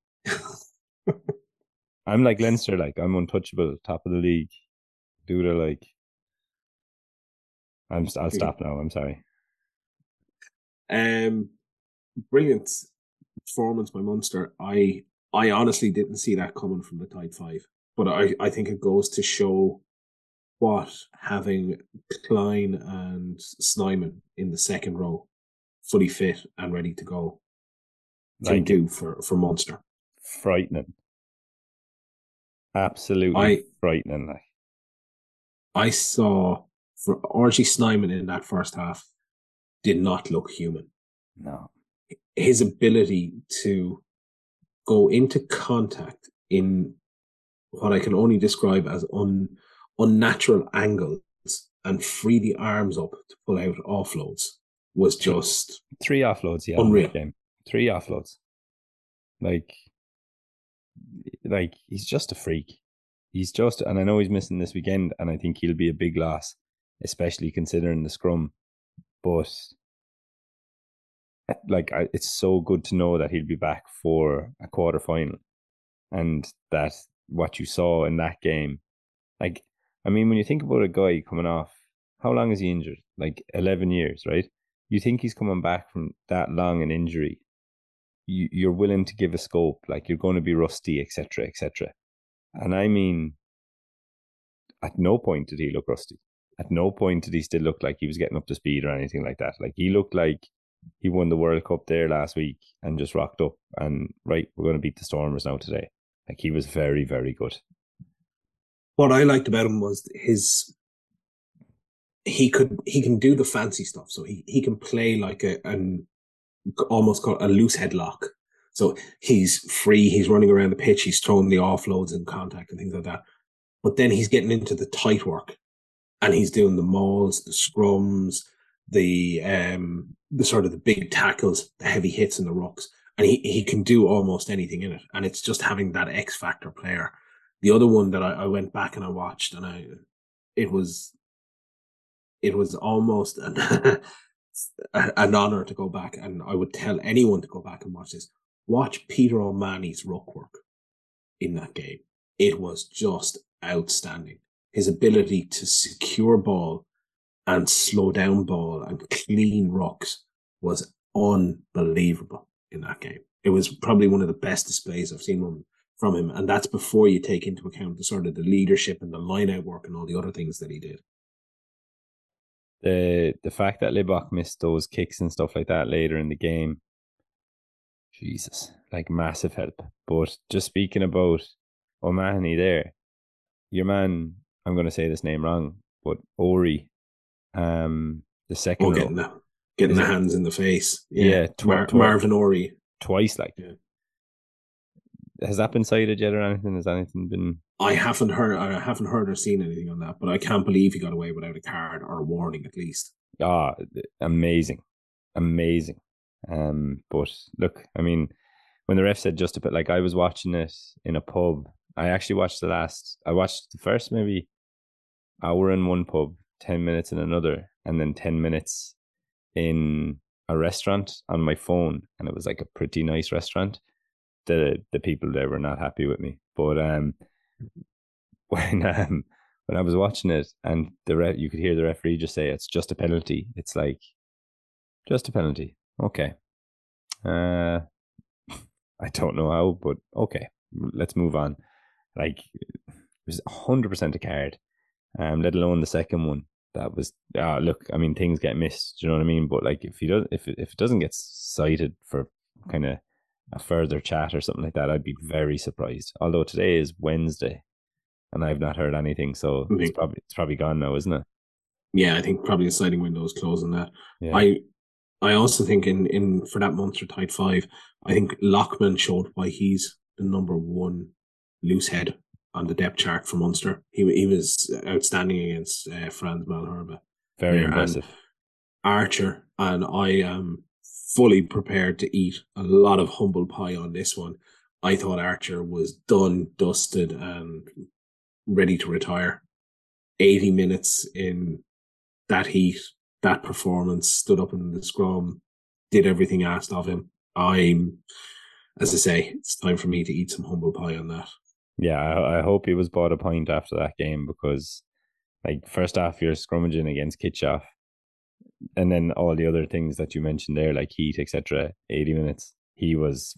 I'm like Leinster, like, I'm untouchable, top of the league. Do the like. I'll stop now. I'm sorry. Um, Brilliant performance by Munster. I honestly didn't see that coming from the tight five, but I think it goes to show what having Klein and Snyman in the second row, fully fit and ready to go, can Like, do for Munster. frightening. Absolutely I frightening. Like, I saw for RG Snyman in that first half did not look human. no. His ability to go into contact in what I can only describe as unnatural angles and free the arms up to pull out offloads was just Three offloads he had in that unreal. game. Three offloads. Like, he's just a freak. And I know he's missing this weekend, and I think he'll be a big loss, especially considering the scrum. But like, it's so good to know that he'll be back for a quarter final, and that what you saw in that game, like, I mean, when you think about a guy coming off, how long is he injured? Like 11 years, right? You think he's coming back from that long an injury, you're willing to give a scope, like, you're going to be rusty, etc., etc. And I mean, at no point did he look rusty. At no point did he still look like he was getting up to speed or anything like that. Like, he looked like he won the World Cup there last week and just rocked up and, right, we're going to beat the Stormers now today. Like, he was very, very good. What I liked about him was he can do the fancy stuff. So he can play like an almost called a loose headlock. So he's free, he's running around the pitch, he's throwing the offloads in contact and things like that. But then he's getting into the tight work and he's doing the mauls, the scrums, the sort of the big tackles, the heavy hits and the rucks. And he can do almost anything in it. And it's just having that X factor player. The other one that I went back and I watched and it was almost an honor to go back, and I would tell anyone to go back and watch this, watch Peter O'Mahony's ruck work in that game. It was just outstanding. His ability to secure ball and slow down ball and clean rucks was unbelievable in that game. It was probably one of the best displays I've seen from him. And that's before you take into account the sort of the leadership and the line out work and all the other things that he did. The fact that Libbok missed those kicks and stuff like that later in the game, Jesus, like massive help. But just speaking about O'Mahony there, your man, I'm going to say this name wrong, but Ori, the second row. Getting the hands in the face. Yeah, Marvin Ori. Twice, like. Yeah. Has that been cited yet or anything? Has anything been? I haven't heard or seen anything on that, but I can't believe he got away without a card or a warning at least. Amazing. But look, I mean, when the ref said just a bit, like I was watching it in a pub. I actually watched the first maybe hour in one pub, 10 minutes in another, and then 10 minutes in a restaurant on my phone, and it was like a pretty nice restaurant. The people there were not happy with me, but when I was watching it and you could hear the referee just say it's just a penalty. It's like just a penalty. Okay, I don't know how, but okay, let's move on. Like it was 100% a card, let alone the second one. That was look. I mean, things get missed. Do you know what I mean? But like, if it doesn't get cited for kind of a further chat or something like that, I'd be very surprised. Although today is Wednesday, and I've not heard anything, so it's probably gone now, isn't it? Yeah, I think probably the sliding window is closing that. Yeah. I also think in for that Munster tight five, I think Lockman showed why he's the number one loose head on the depth chart for Munster. He was outstanding against Franz Malherbe. Very impressive. Archer, and I am fully prepared to eat a lot of humble pie on this one. I thought Archer was done, dusted, and ready to retire. 80 minutes in that heat, that performance, stood up in the scrum, did everything asked of him. As I say, it's time for me to eat some humble pie on that. Yeah, I hope he was bought a pint after that game, because like first half you're scrummaging against Kitchoff, and then all the other things that you mentioned there, like heat, etc. 80 minutes. He was,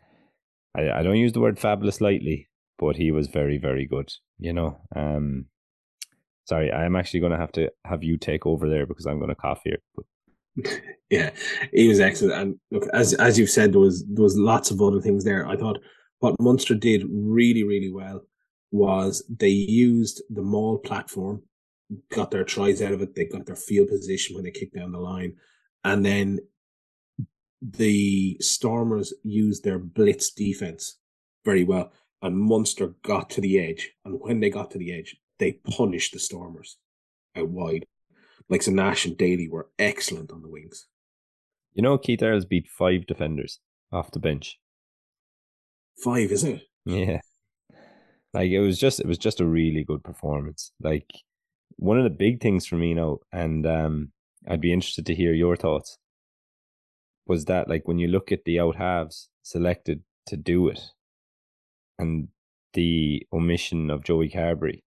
I don't use the word fabulous lightly, but he was very, very good. You know, sorry, I am actually going to have you take over there because I'm going to cough here. But yeah, he was excellent. And look, as you've said, there was lots of other things there. I thought what Munster did really, really well was they used the maul platform, got their tries out of it. They got their field position when they kicked down the line. And then the Stormers used their blitz defense very well. And Munster got to the edge. And when they got to the edge, they punished the Stormers out wide. Like, so Nash and Daly were excellent on the wings. You know, Keith Earls beat 5 defenders off the bench. 5, is it? Yeah. Like, it was just a really good performance. Like, one of the big things for me now, and I'd be interested to hear your thoughts, was that, like, when you look at the out halves selected to do it and the omission of Joey Carbery,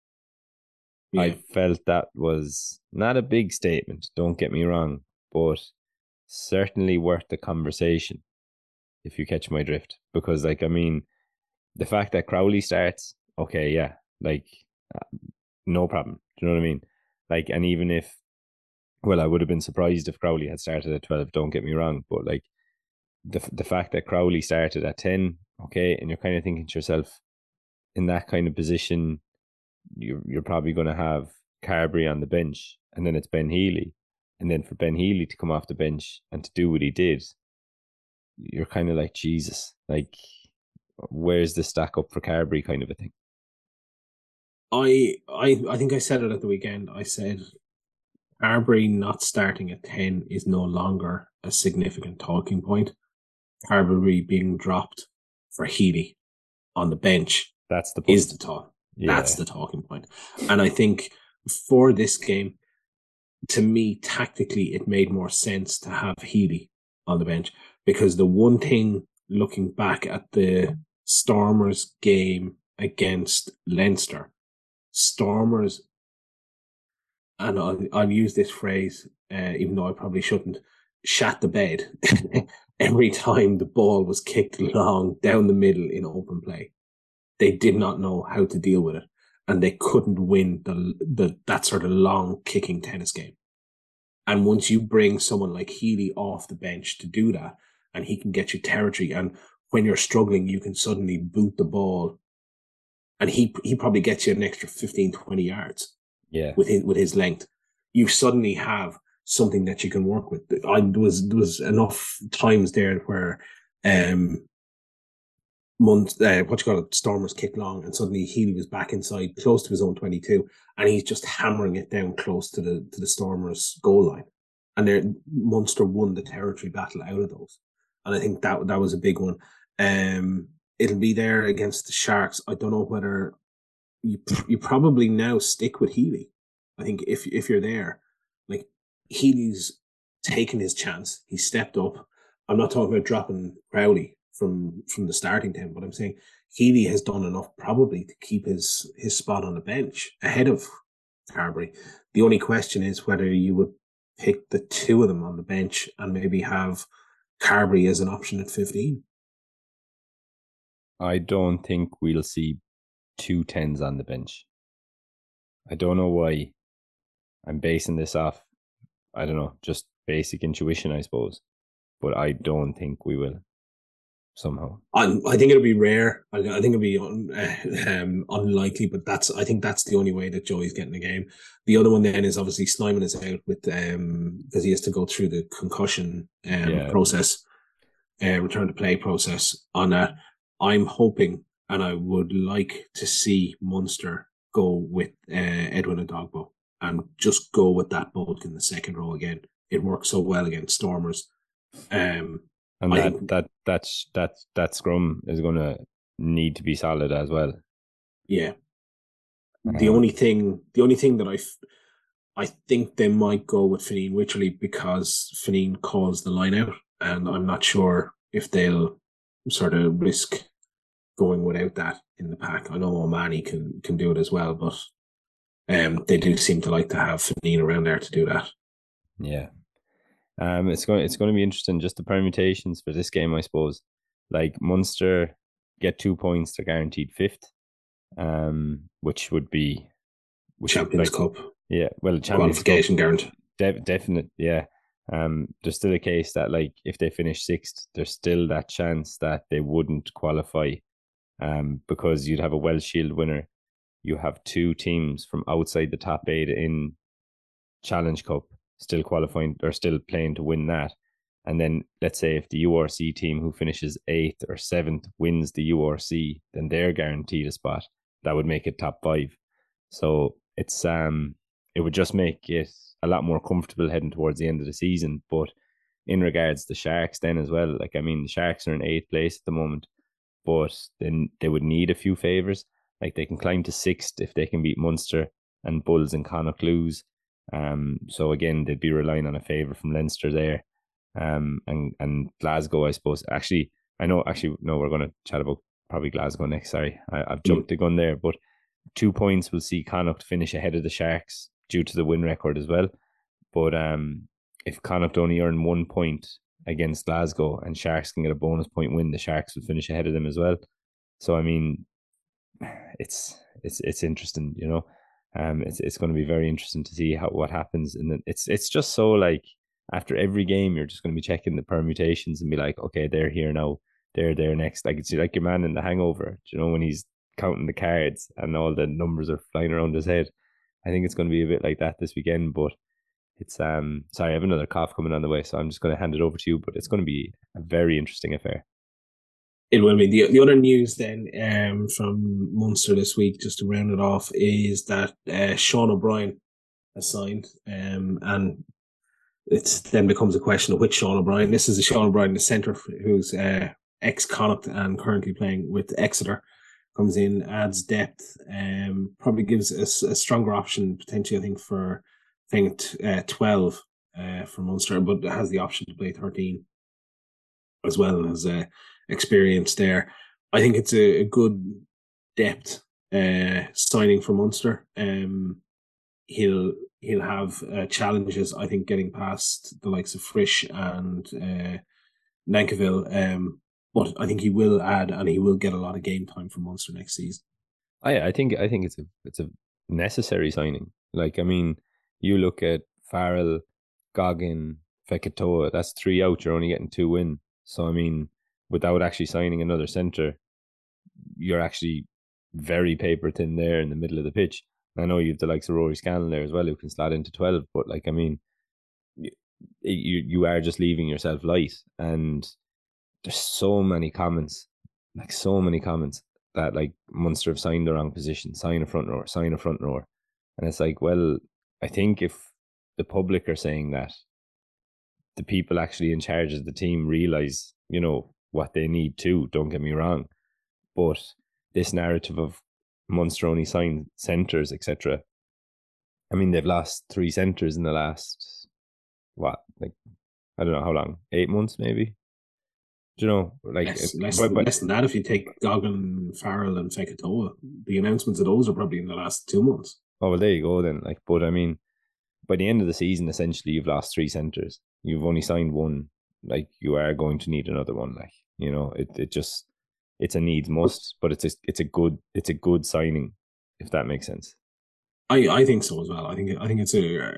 yeah. I felt that was not a big statement, don't get me wrong, but certainly worth the conversation, if you catch my drift. Because, like, I mean, the fact that Crowley starts, okay, yeah, like, no problem. Do you know what I mean? Like, and even if, well, I would have been surprised if Crowley had started at 12, don't get me wrong, but like, the fact that Crowley started at 10, okay, and you're kind of thinking to yourself, in that kind of position, you're probably going to have Carbery on the bench, and then it's Ben Healy, and then for Ben Healy to come off the bench and to do what he did, you're kind of like, Jesus, like, where's the stack up for Carbery kind of a thing? I think I said it at the weekend. I said Carbery not starting at 10 is no longer a significant talking point. Carbery being dropped for Healy on the bench, that's the point. Is the talk. Yeah. That's the talking point. And I think for this game, to me, tactically, it made more sense to have Healy on the bench, because the one thing looking back at the Stormers game against Leinster. Stormers, and I'll use this phrase, even though I probably shouldn't, shat the bed every time the ball was kicked long down the middle in open play. They did not know how to deal with it, and they couldn't win that sort of long kicking tennis game. And once you bring someone like Healy off the bench to do that, and he can get you territory, and when you're struggling, you can suddenly boot the ball, and he probably gets you an extra 15, 20 yards. Yeah. With his length, you suddenly have something that you can work with. There was enough times there where Stormers kicked long, and suddenly Healy was back inside, close to his own 22, and he's just hammering it down close to the Stormers' goal line. And Munster won the territory battle out of those. And I think that was a big one. It'll be there against the Sharks. I don't know whether you probably now stick with Healy. I think if you're there, like Healy's taken his chance. He stepped up. I'm not talking about dropping Crowley from the starting 10, but I'm saying Healy has done enough probably to keep his spot on the bench ahead of Carbery. The only question is whether you would pick the two of them on the bench and maybe have Carbery as an option at 15. I don't think we'll see 2 10s on the bench. I don't know why. I'm basing this off, I don't know, just basic intuition, I suppose. But I don't think we will somehow. I think it'll be rare. I think it'll be unlikely, but I think that's the only way that Joey's getting the game. The other one then is obviously Snyman is out with because he has to go through the concussion process, return to play process on that. I'm hoping, and I would like to see Munster go with Edwin Adogbo and just go with that bulk in the second row again. It worked so well against Stormers. And that scrum is going to need to be solid as well. Yeah. The only thing that I think they might go with Fineen Wycherley because Fineen calls the line out, and I'm not sure if they'll sort of risk going without that in the pack. I know O'Mahony can do it as well, but they do seem to like to have Fineen around there to do that. Yeah. It's going to be interesting, just the permutations for this game, I suppose. Like Munster get 2 points, they're guaranteed 5th, which would be Champions Cup. Yeah, well, Champions qualification guarantee. Definite, yeah. There's still a case that like if they finish 6th, there's still that chance that they wouldn't qualify, because you'd have a Welsh Shield winner. You have 2 teams from outside the top 8 in Challenge Cup still qualifying or still playing to win that. And then let's say if the URC team who finishes 8th or 7th wins the URC, then they're guaranteed a spot. That would make it top 5. So it's it would just make it a lot more comfortable heading towards the end of the season. But in regards to Sharks then as well, like I mean the Sharks are in 8th place at the moment, but then they would need a few favours. Like they can climb to 6th if they can beat Munster and Bulls and Connacht lose. So again, they'd be relying on a favour from Leinster there, and Glasgow, I suppose. Actually, no, we're going to chat about probably Glasgow next. Sorry, I've jumped the gun there, but 2 points will see Connacht finish ahead of the Sharks due to the win record as well. But if Connacht only earn 1 point against Glasgow and Sharks can get a bonus point win, the Sharks will finish ahead of them as well. So I mean, it's interesting, you know. It's going to be very interesting to see what happens, and it's just so like after every game you're just going to be checking the permutations and be like, okay, they're here now, they're there next. Like it's like your man in The Hangover, you know, when he's counting the cards and all the numbers are flying around his head. I think it's going to be a bit like that this weekend, but it's sorry, I have another cough coming on the way, so I'm just going to hand it over to you. But it's going to be a very interesting affair. It will be. The other news then from Munster this week, just to round it off, is that Sean O'Brien has signed, and it then becomes a question of which Sean O'Brien. This is the Sean O'Brien, the centre, who's ex-Connacht and currently playing with Exeter. Comes in, adds depth, probably gives us a stronger option potentially, I think, for 12 for Munster, but has the option to play 13 as well as experience there. I think it's a good depth signing for Munster. He'll he'll have challenges, I think, getting past the likes of Frisch and Nankivell. But I think he will add, and he will get a lot of game time for Munster next season. I think it's a necessary signing. Like, I mean, you look at Farrell, Goggin, Fekitoa, that's 3 out, you're only getting 2 in. So I mean, without actually signing another centre, you're actually very paper thin there in the middle of the pitch. I know you've the likes of Rory Scanlon there as well, who can slot into 12, but like, I mean, you are just leaving yourself light. And there's so many comments, that like Munster have signed the wrong position, sign a front rower, sign a front rower. And it's like, well, I think if the public are saying that, the people actually in charge of the team realize, what they need to, don't get me wrong. But this narrative of Munster only signed centres, etc. I mean, they've lost 3 centres in the last, I don't know how long, 8 months maybe? Like less than that if you take Goggin, Farrell, and Fekitoa. The announcements of those are probably in the last 2 months. Oh, well, there you go then. Like, but I mean, by the end of the season, essentially, you've lost 3 centres. You've only signed 1. Like, you are going to need another one. Like, it's a needs must, but it's a good signing, if that makes sense. I think so as well. I think it's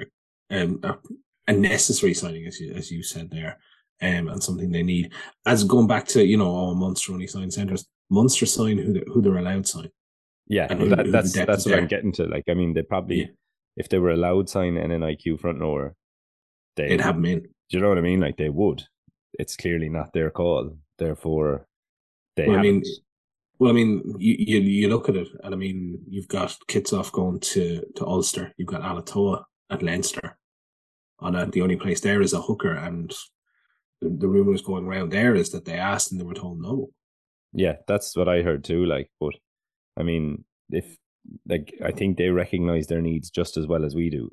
a necessary signing, as you said there, and something they need. As going back to Munster only sign centres, Munster sign who they're allowed sign. Yeah, that's what I'm getting to. Like, I mean, they probably, if they were allowed sign an NIQ front rower, they'd have them in. Do you know what I mean? Like, they would. It's clearly not their call, therefore they haven't. Well, I mean, you look at it, and I mean, you've got Kitsoff going to Ulster, you've got Alatoa at Leinster, and the only place there is a hooker, and the rumours going around there is that they asked and they were told no. Yeah, that's what I heard too. Like, but I mean, I think they recognise their needs just as well as we do,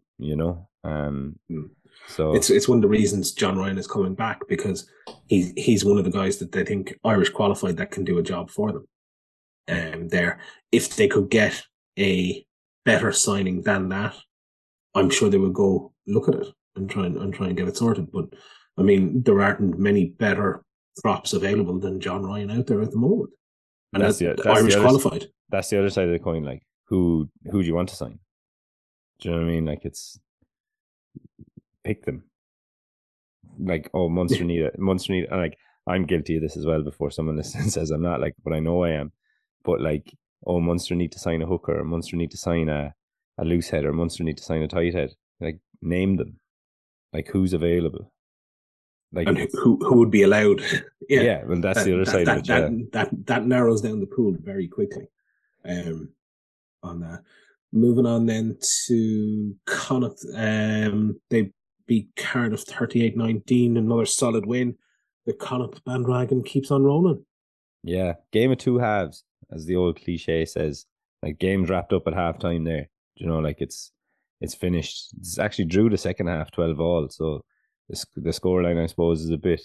So it's one of the reasons John Ryan is coming back, because he's one of the guys that they think Irish qualified that can do a job for them. There, if they could get a better signing than that, I'm sure they would go look at it and try and get it sorted. But I mean, there aren't many better props available than John Ryan out there at the moment, and that's Irish qualified. That's the other side of the coin. Like, who do you want to sign? Do you know what I mean? Like, it's pick them. Like, oh, Munster need. And like, I'm guilty of this as well. Before someone listens says I'm not, like, but I know I am. But like, oh, Munster need to sign a hooker, or Munster need to sign a loose head, or Munster need to sign a tight head. Like, name them. Like, who's available? Like, and who would be allowed? Yeah, well, that's the other side of it. That narrows down the pool very quickly. On that, moving on then to Connacht. They beat Cardiff 38-19, another solid win. The Connacht bandwagon keeps on rolling. Yeah, game of 2 halves, as the old cliche says. Like, games wrapped up at halftime there. Like, it's finished. It's actually drew the second half 12-all. So the scoreline, I suppose, is a bit.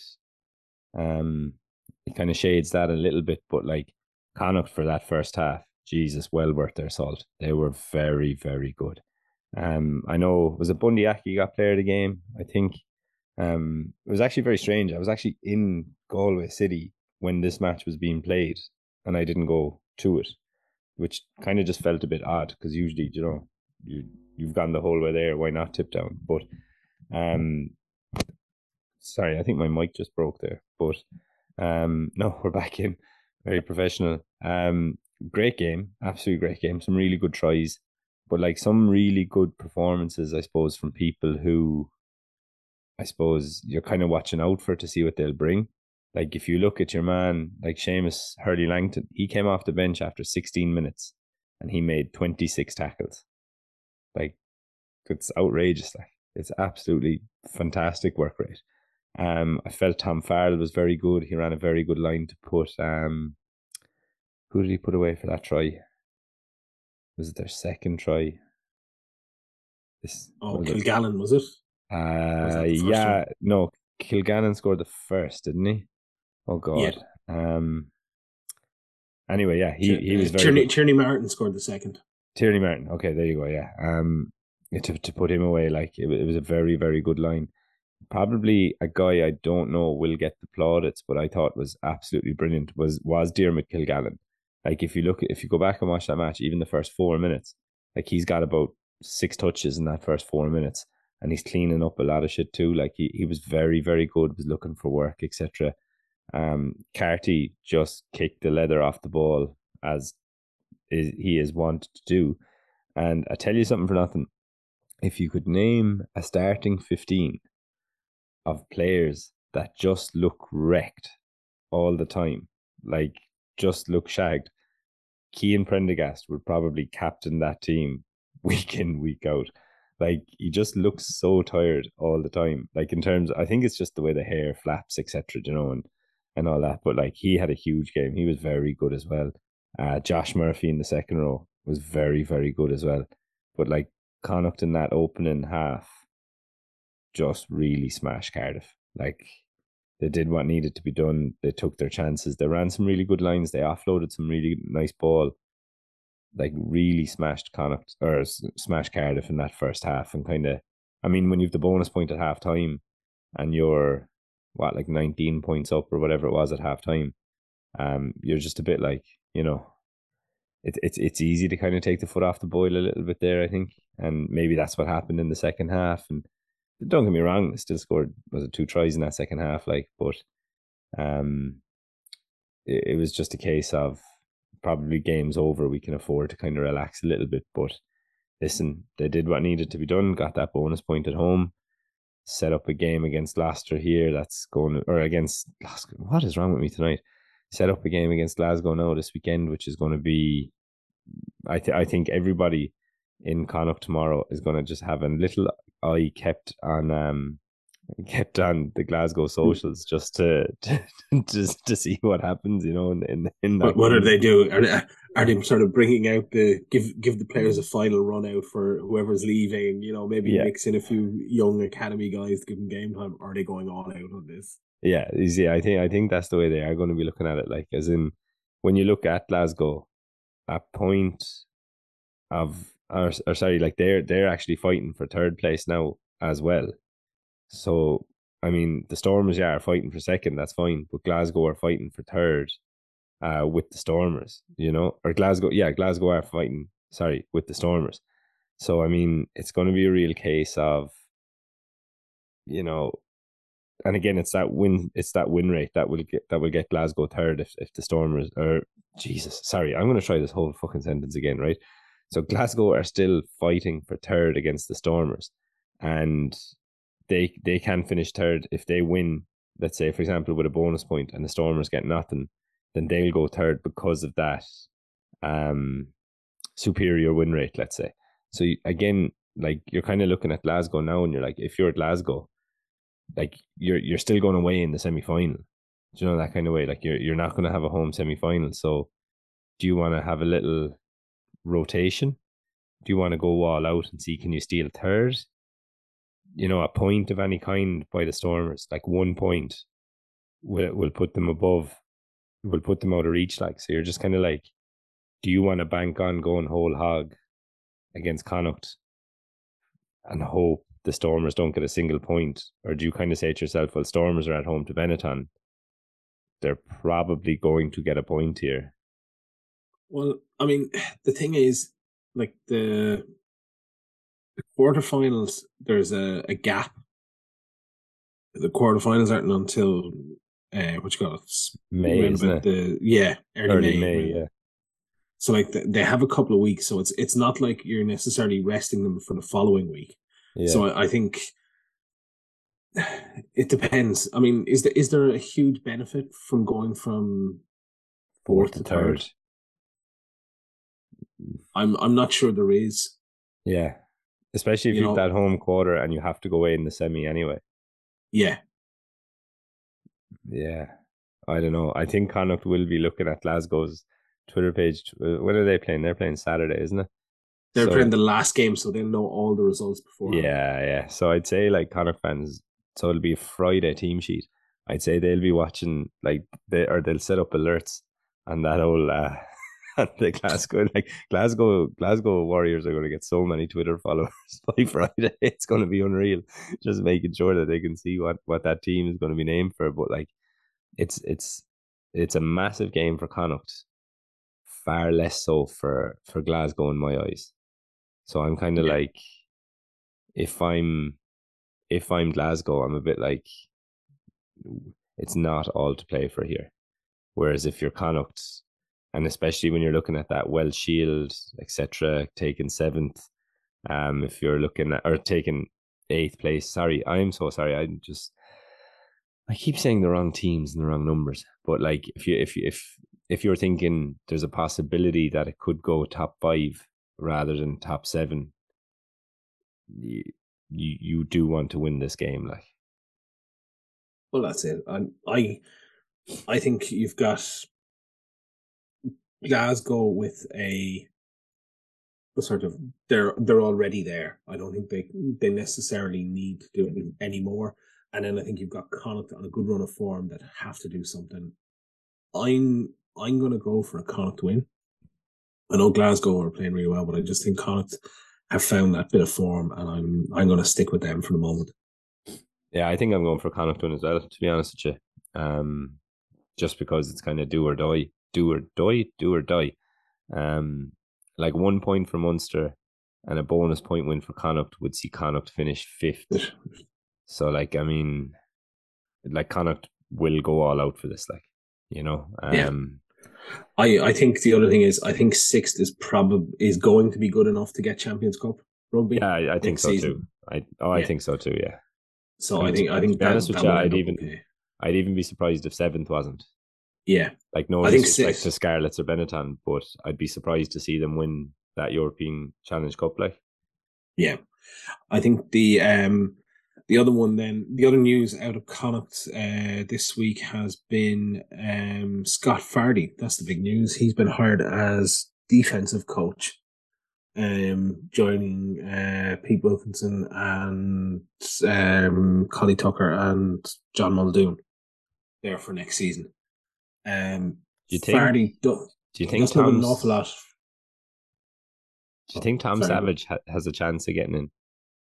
It kind of shades that a little bit, but like, Connacht for that first half, Jesus, well worth their salt. They were very, very good. I know, was it Bundy Aki got player of the game? I think. It was actually very strange. I was actually in Galway City when this match was being played, and I didn't go to it, which kind of just felt a bit odd, because usually, you've gone the whole way there. Why not tip down? But sorry, I think my mic just broke there. But no, we're back in. Very professional. Great game, absolutely great game. Some really good tries, but like, some really good performances, I suppose, from people who, I suppose, you're kind of watching out for to see what they'll bring. Like, if you look at your man, like Seamus Hurley-Langton, he came off the bench after 16 minutes and he made 26 tackles. Like, it's outrageous. Like, it's absolutely fantastic work rate. I felt Tom Farrell was very good. He ran a very good line to put. Who did he put away for that try? Was it their second try? Kilgallen, was it? Yeah, no, Kilgannon scored the first, didn't he? Oh God. Anyway, yeah, he was very good. Tierney Martin scored the second. Tierney Martin. Okay, there you go. Yeah. To put him away, like it was a very, very good line. Probably a guy I don't know will get the plaudits, but I thought was absolutely brilliant was Diarmuid Kilgallen. Like if you go back and watch that match, even the first 4 minutes, like he's got about 6 touches in that first 4 minutes, and he's cleaning up a lot of shit too. Like he was very, very good, was looking for work, etc. Carty just kicked the leather off the ball as he is wont to do. And I tell you something for nothing. If you could name a starting 15 of players that just look wrecked all the time, like just look shagged, Cian Prendergast would probably captain that team week in, week out. Like he just looks so tired all the time. Like in terms, I think it's just the way the hair flaps, etc. You know, and all that. But like he had a huge game. He was very good as well. Josh Murphy in the second row was very, very good as well. But like Connacht in that opening half just really smashed Cardiff. Like they did what needed to be done. They took their chances. They ran some really good lines. They offloaded some really nice ball. Like really smashed Connacht or smashed Cardiff in that first half, and kind of, I mean, when you've the bonus point at half time and you're like 19 points up or whatever it was at half time, you're just a bit like, you know, it's easy to kind of take the foot off the boil a little bit there, I think, and maybe that's what happened in the second half. And don't get me wrong, they still scored 2 tries in that second half, like, but it was just a case of probably game's over, we can afford to kind of relax a little bit. But listen, they did what needed to be done, got that bonus point at home, set up a game against Leicester here that's going, or against Glasgow. What is wrong with me tonight? Set up a game against Glasgow now this weekend, which is going to be, I think everybody in Connacht tomorrow is going to just have a little eye kept on the Glasgow socials just to see what happens, you know. In that what are they doing? Are they sort of bringing out give the players a final run out for whoever's leaving? You know, maybe mix in a few young academy guys to give them game time. Or are they going all out on this? Yeah, I think that's the way they are going to be looking at it. Like, as in, when you look at Glasgow, a point of, or sorry, like they're actually fighting for third place now as well. So, I mean, the Stormers are fighting for second, that's fine, but Glasgow are fighting for third with the Stormers, you know, or Glasgow are fighting, with the Stormers. So, I mean, it's going to be a real case of, you know, and again, it's that win rate that will get Glasgow third if the Stormers, or Jesus, sorry, I'm going to try this whole fucking sentence again, right? So Glasgow are still fighting for third against the Stormers, and they can finish third if they win. Let's say, for example, with a bonus point, and the Stormers get nothing, then they'll go third because of that superior win rate, let's say. So again, like, you're kind of looking at Glasgow now, and you're like, if you're at Glasgow, like you're still going away in the semi-final. Do you know, that kind of way? Like you're not going to have a home semi-final. So do you want to have a little rotation? Do you want to go all out and see, can you steal third? You know, a point of any kind by the Stormers, like 1 point will put them above, will put them out of reach. Like, so you're just kind of like, do you want to bank on going whole hog against Connacht and hope the Stormers don't get a single point? Or do you kind of say to yourself, well, Stormers are at home to Benetton, they're probably going to get a point here? Well, I mean, the thing is, like, the quarterfinals, there's a gap. The quarterfinals aren't until what you call it, May, isn't it? Early May. Yeah. So like they have a couple of weeks, so it's not like you're necessarily resting them for the following week. Yeah. So I think it depends. I mean, is there a huge benefit from going from fourth to third? I'm not sure there is. Yeah, especially if you've that home quarter and you have to go away in the semi anyway. Yeah. Yeah, I don't know. I think Connacht will be looking at Glasgow's Twitter page. When are they playing? They're playing Saturday, isn't it? They're playing the last game, so they'll know all the results before. Yeah. So I'd say, like, Connacht fans, so it'll be a Friday team sheet. I'd say they'll be watching they'll set up alerts on that whole on the Glasgow Warriors are going to get so many Twitter followers by Friday. It's going to be unreal. Just making sure that they can see what that team is going to be named for. But like, it's a massive game for Connacht. Far less so for Glasgow in my eyes. So I'm kind of like, if I'm Glasgow, I'm a bit like, it's not all to play for here. Whereas if you're Connacht, and especially when you're looking at that Welsh Shield, etc., taking 7th, if you're looking at, or taking 8th place, sorry, I'm so sorry. I keep saying the wrong teams and the wrong numbers, but like if you're thinking there's a possibility that it could go top 5 rather than top 7, you do want to win this game, like. Well, that's it. I think you've got Glasgow with a sort of they're already there. I don't think they necessarily need to do it anymore. And then I think you've got Connacht on a good run of form that have to do something. I'm going to go for a Connacht win. I know Glasgow are playing really well, but I just think Connacht have found that bit of form, and I'm going to stick with them for the moment. Yeah, I think I'm going for Connacht win as well, to be honest with you. Just because it's kind of do or die. Like 1 point for Munster and a bonus point win for Connacht would see Connacht finish 5th. So, like, I mean, like, Connacht will go all out for this, like, you know. I think the other thing is, I think 6th is going to be good enough to get Champions Cup rugby. Yeah, I think so too. I think so too. Yeah. So I think to be honest with you, I'd even be surprised if 7th wasn't. Yeah. Like, no disrespect to Scarlets or Benetton, but I'd be surprised to see them win that European Challenge Cup, like. Yeah. I think the other one then, the other news out of Connacht this week has been Scott Fardy. That's the big news. He's been hired as defensive coach, joining Pete Wilkinson and Collie Tucker and John Muldoon there for next season. Do you think Tom's an awful lot? Do you think Tom Savage has a chance of getting in?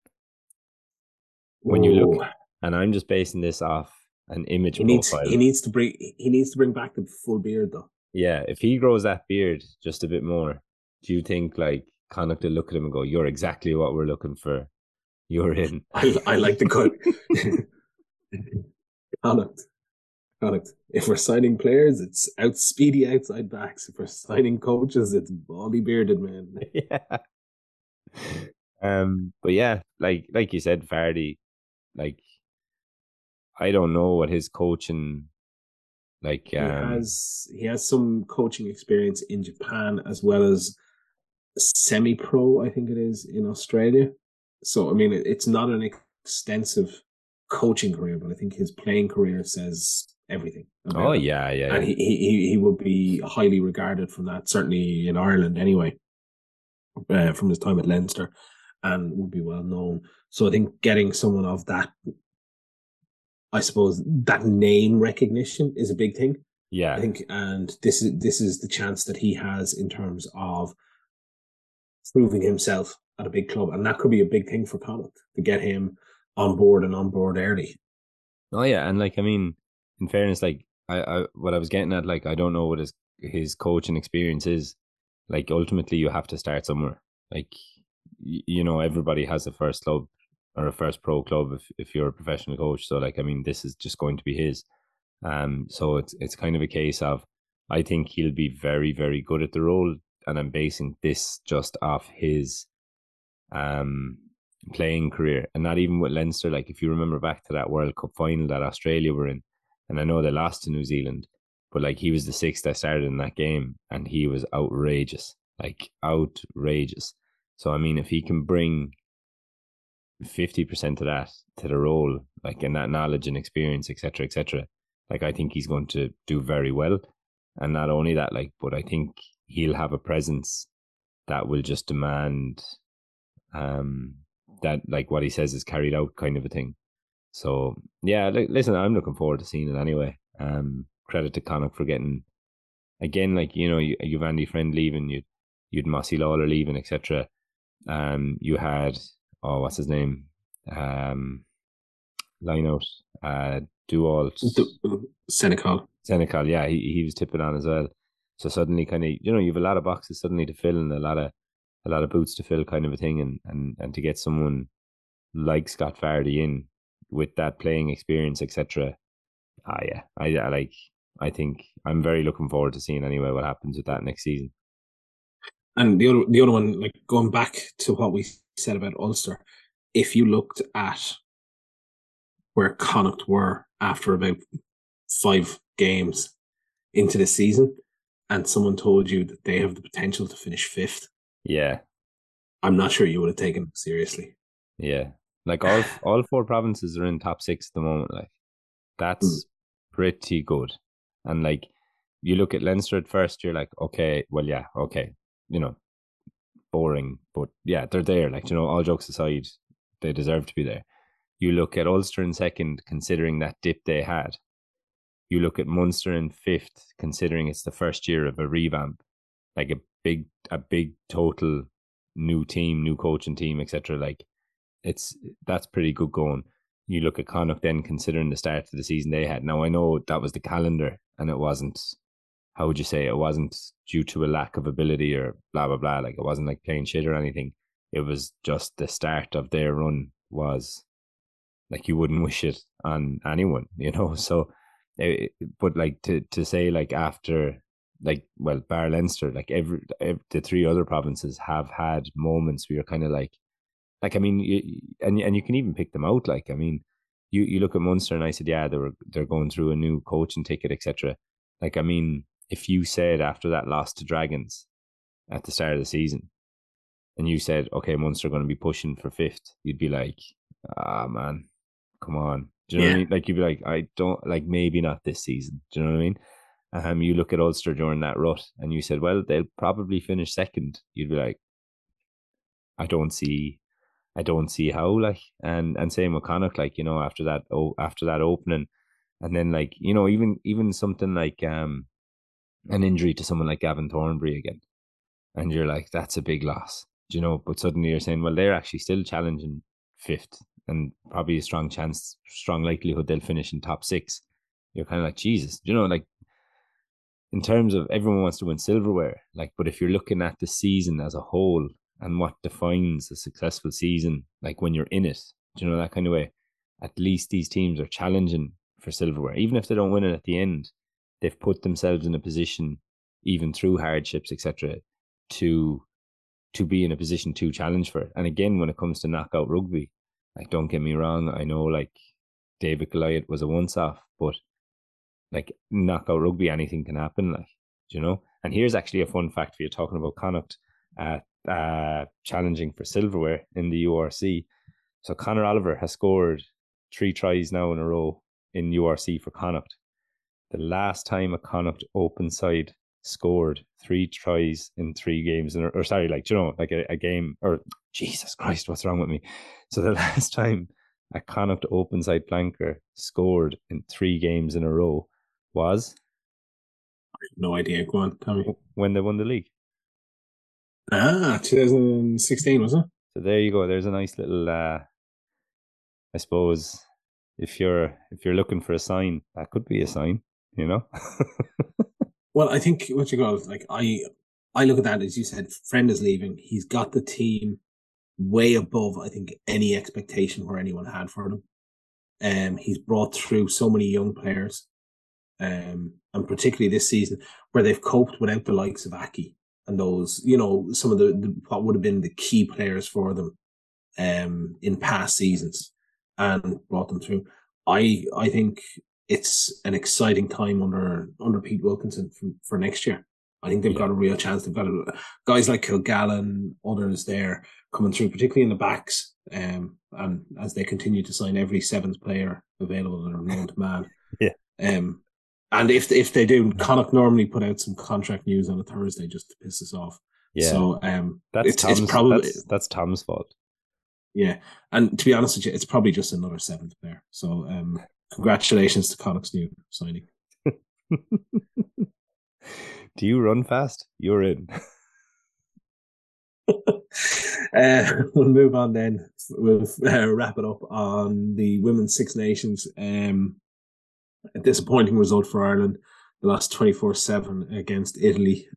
When you look, and I'm just basing this off an image profile. He needs to bring back the full beard though. Yeah, if he grows that beard just a bit more, do you think like Connacht will look at him and go, "You're exactly what we're looking for. You're in." I like the cut. Connacht. If we're signing players, it's speedy outside backs. If we're signing coaches, it's baldy bearded men. Yeah. But yeah, like you said, Fardy, like, I don't know what his coaching, like, he has some coaching experience in Japan as well as semi-pro, I think it is, in Australia. So I mean, it's not an extensive coaching career, but I think his playing career says everything. Oh yeah. And he would be highly regarded from that, certainly in Ireland anyway, from his time at Leinster, and would be well known. So I think getting someone of that, I suppose, that name recognition is a big thing. Yeah, I think, and this is the chance that he has in terms of proving himself at a big club, and that could be a big thing for Connacht to get him on board early. Oh yeah, and like, I mean, in fairness, like, I what I was getting at, like, I don't know what his coaching experience is. Like, ultimately, you have to start somewhere. Like, you know, everybody has a first club or a first pro club if you're a professional coach. So, like, I mean, this is just going to be his. So it's kind of a case of, I think he'll be very, very good at the role, and I'm basing this just off his playing career, and not even with Leinster. Like, if you remember back to that World Cup final that Australia were in, and I know they lost to New Zealand, but like, he was the 6th that started in that game, and he was outrageous. So I mean, if he can bring 50% of that to the role, like, in that knowledge and experience, etc., like, I think he's going to do very well. And not only that, like, but I think he'll have a presence that will just demand that, like, what he says is carried out, kind of a thing. So yeah, listen, I'm looking forward to seeing it anyway. Credit to Connacht for getting again, like you've Andy Friend leaving, you'd Mossy Lawler leaving, etc. You had what's his name, line out, Dualt, Senecal, yeah, he was tipping on as well. So suddenly, kind of, you've a lot of boxes suddenly to fill and a lot of boots to fill, kind of a thing, and to get someone like Scott Fardy in with that playing experience, etc. Yeah, I think I'm very looking forward to seeing anyway what happens with that next season. And the other one, like going back to what we said about Ulster, if you looked at where Connacht were after about 5 games into the season, and someone told you that they have the potential to finish 5th, yeah, I'm not sure you would have taken them seriously. Yeah, like all 4 provinces are in top 6 at the moment. Like that's pretty good. And like you look at Leinster at first, you're like, okay, well, yeah, okay, boring, but yeah, they're there. Like all jokes aside, they deserve to be there. You look at Ulster in second, considering that dip they had. You look at Munster in 5th, considering it's the first year of a revamp, like a big total new team, new coaching team, etc. Like that's pretty good going. You look at Connacht then, considering the start of the season they had. Now I know that was the calendar, and it wasn't. How would you say it wasn't due to a lack of ability or blah blah blah. Like it wasn't like playing shit or anything. It was just the start of their run was like you wouldn't wish it on anyone, So, but like to say like after like bar Leinster, like every the 3 other provinces have had moments where you're kind of like I mean, and you can even pick them out. Like I mean, you look at Munster, and I said, yeah, they're going through a new coaching ticket, etc. Like I mean, if you said after that loss to Dragons at the start of the season, and you said, okay, Munster are going to be pushing for 5th, you'd be like, man, come on. Do you know what I mean? Like you'd be like, I don't like maybe not this season. Do you know what I mean? You look at Ulster during that rut, and you said, well, they'll probably finish second. You'd be like, I don't see how, like, and same with Connacht, like after that opening, and then like even something like an injury to someone like Gavin Thornbury again, and you're like, that's a big loss, but suddenly you're saying, well, they're actually still challenging 5th and probably a strong likelihood they'll finish in top 6. You're kind of like, Jesus, like in terms of everyone wants to win silverware, like, but if you're looking at the season as a whole and what defines a successful season, like when you're in it, that kind of way, at least these teams are challenging for silverware. Even if they don't win it at the end, they've put themselves in a position, even through hardships, etc., to be in a position to challenge for it. And again, when it comes to knockout rugby, like, don't get me wrong, I know like David Goliath was a once-off, but like knockout rugby, anything can happen, like, And here's actually a fun fact for you, talking about Connacht challenging for silverware in the URC. So Conor Oliver has scored 3 tries now in a row in URC for Connacht. The last time a Connacht open side scored 3 tries in 3 games, like a game, or Jesus Christ, what's wrong with me? So the last time a Connacht open side flanker scored in 3 games in a row was? I have no idea. Go on, tell me. When they won the league. 2016, wasn't it? So there you go. There's a nice little, I suppose, if you're looking for a sign, that could be a sign, Well, I think what you got, like, I look at that, as you said, Friend is leaving. He's got the team way above, I think, any expectation where anyone had for them. He's brought through so many young players, and particularly this season, where they've coped without the likes of Aki and those, some of the what would have been the key players for them in past seasons, and brought them through. I think it's an exciting time under Pete Wilkinson for next year. I think they've got a real chance. They've got guys like Kilgallen, others there coming through, particularly in the backs, and as they continue to sign every 7th player available that are known to man. And if they do, Connacht normally put out some contract news on a Thursday just to piss us off. Yeah. So that's it's probably that's Tom's fault. Yeah, and to be honest with you, it's probably just another seventh player. So, congratulations to Connacht's new signing. Do you run fast? You're in. We'll move on then. We'll wrap it up on the Women's Six Nations. A disappointing result for Ireland. They lost 24-7 against Italy.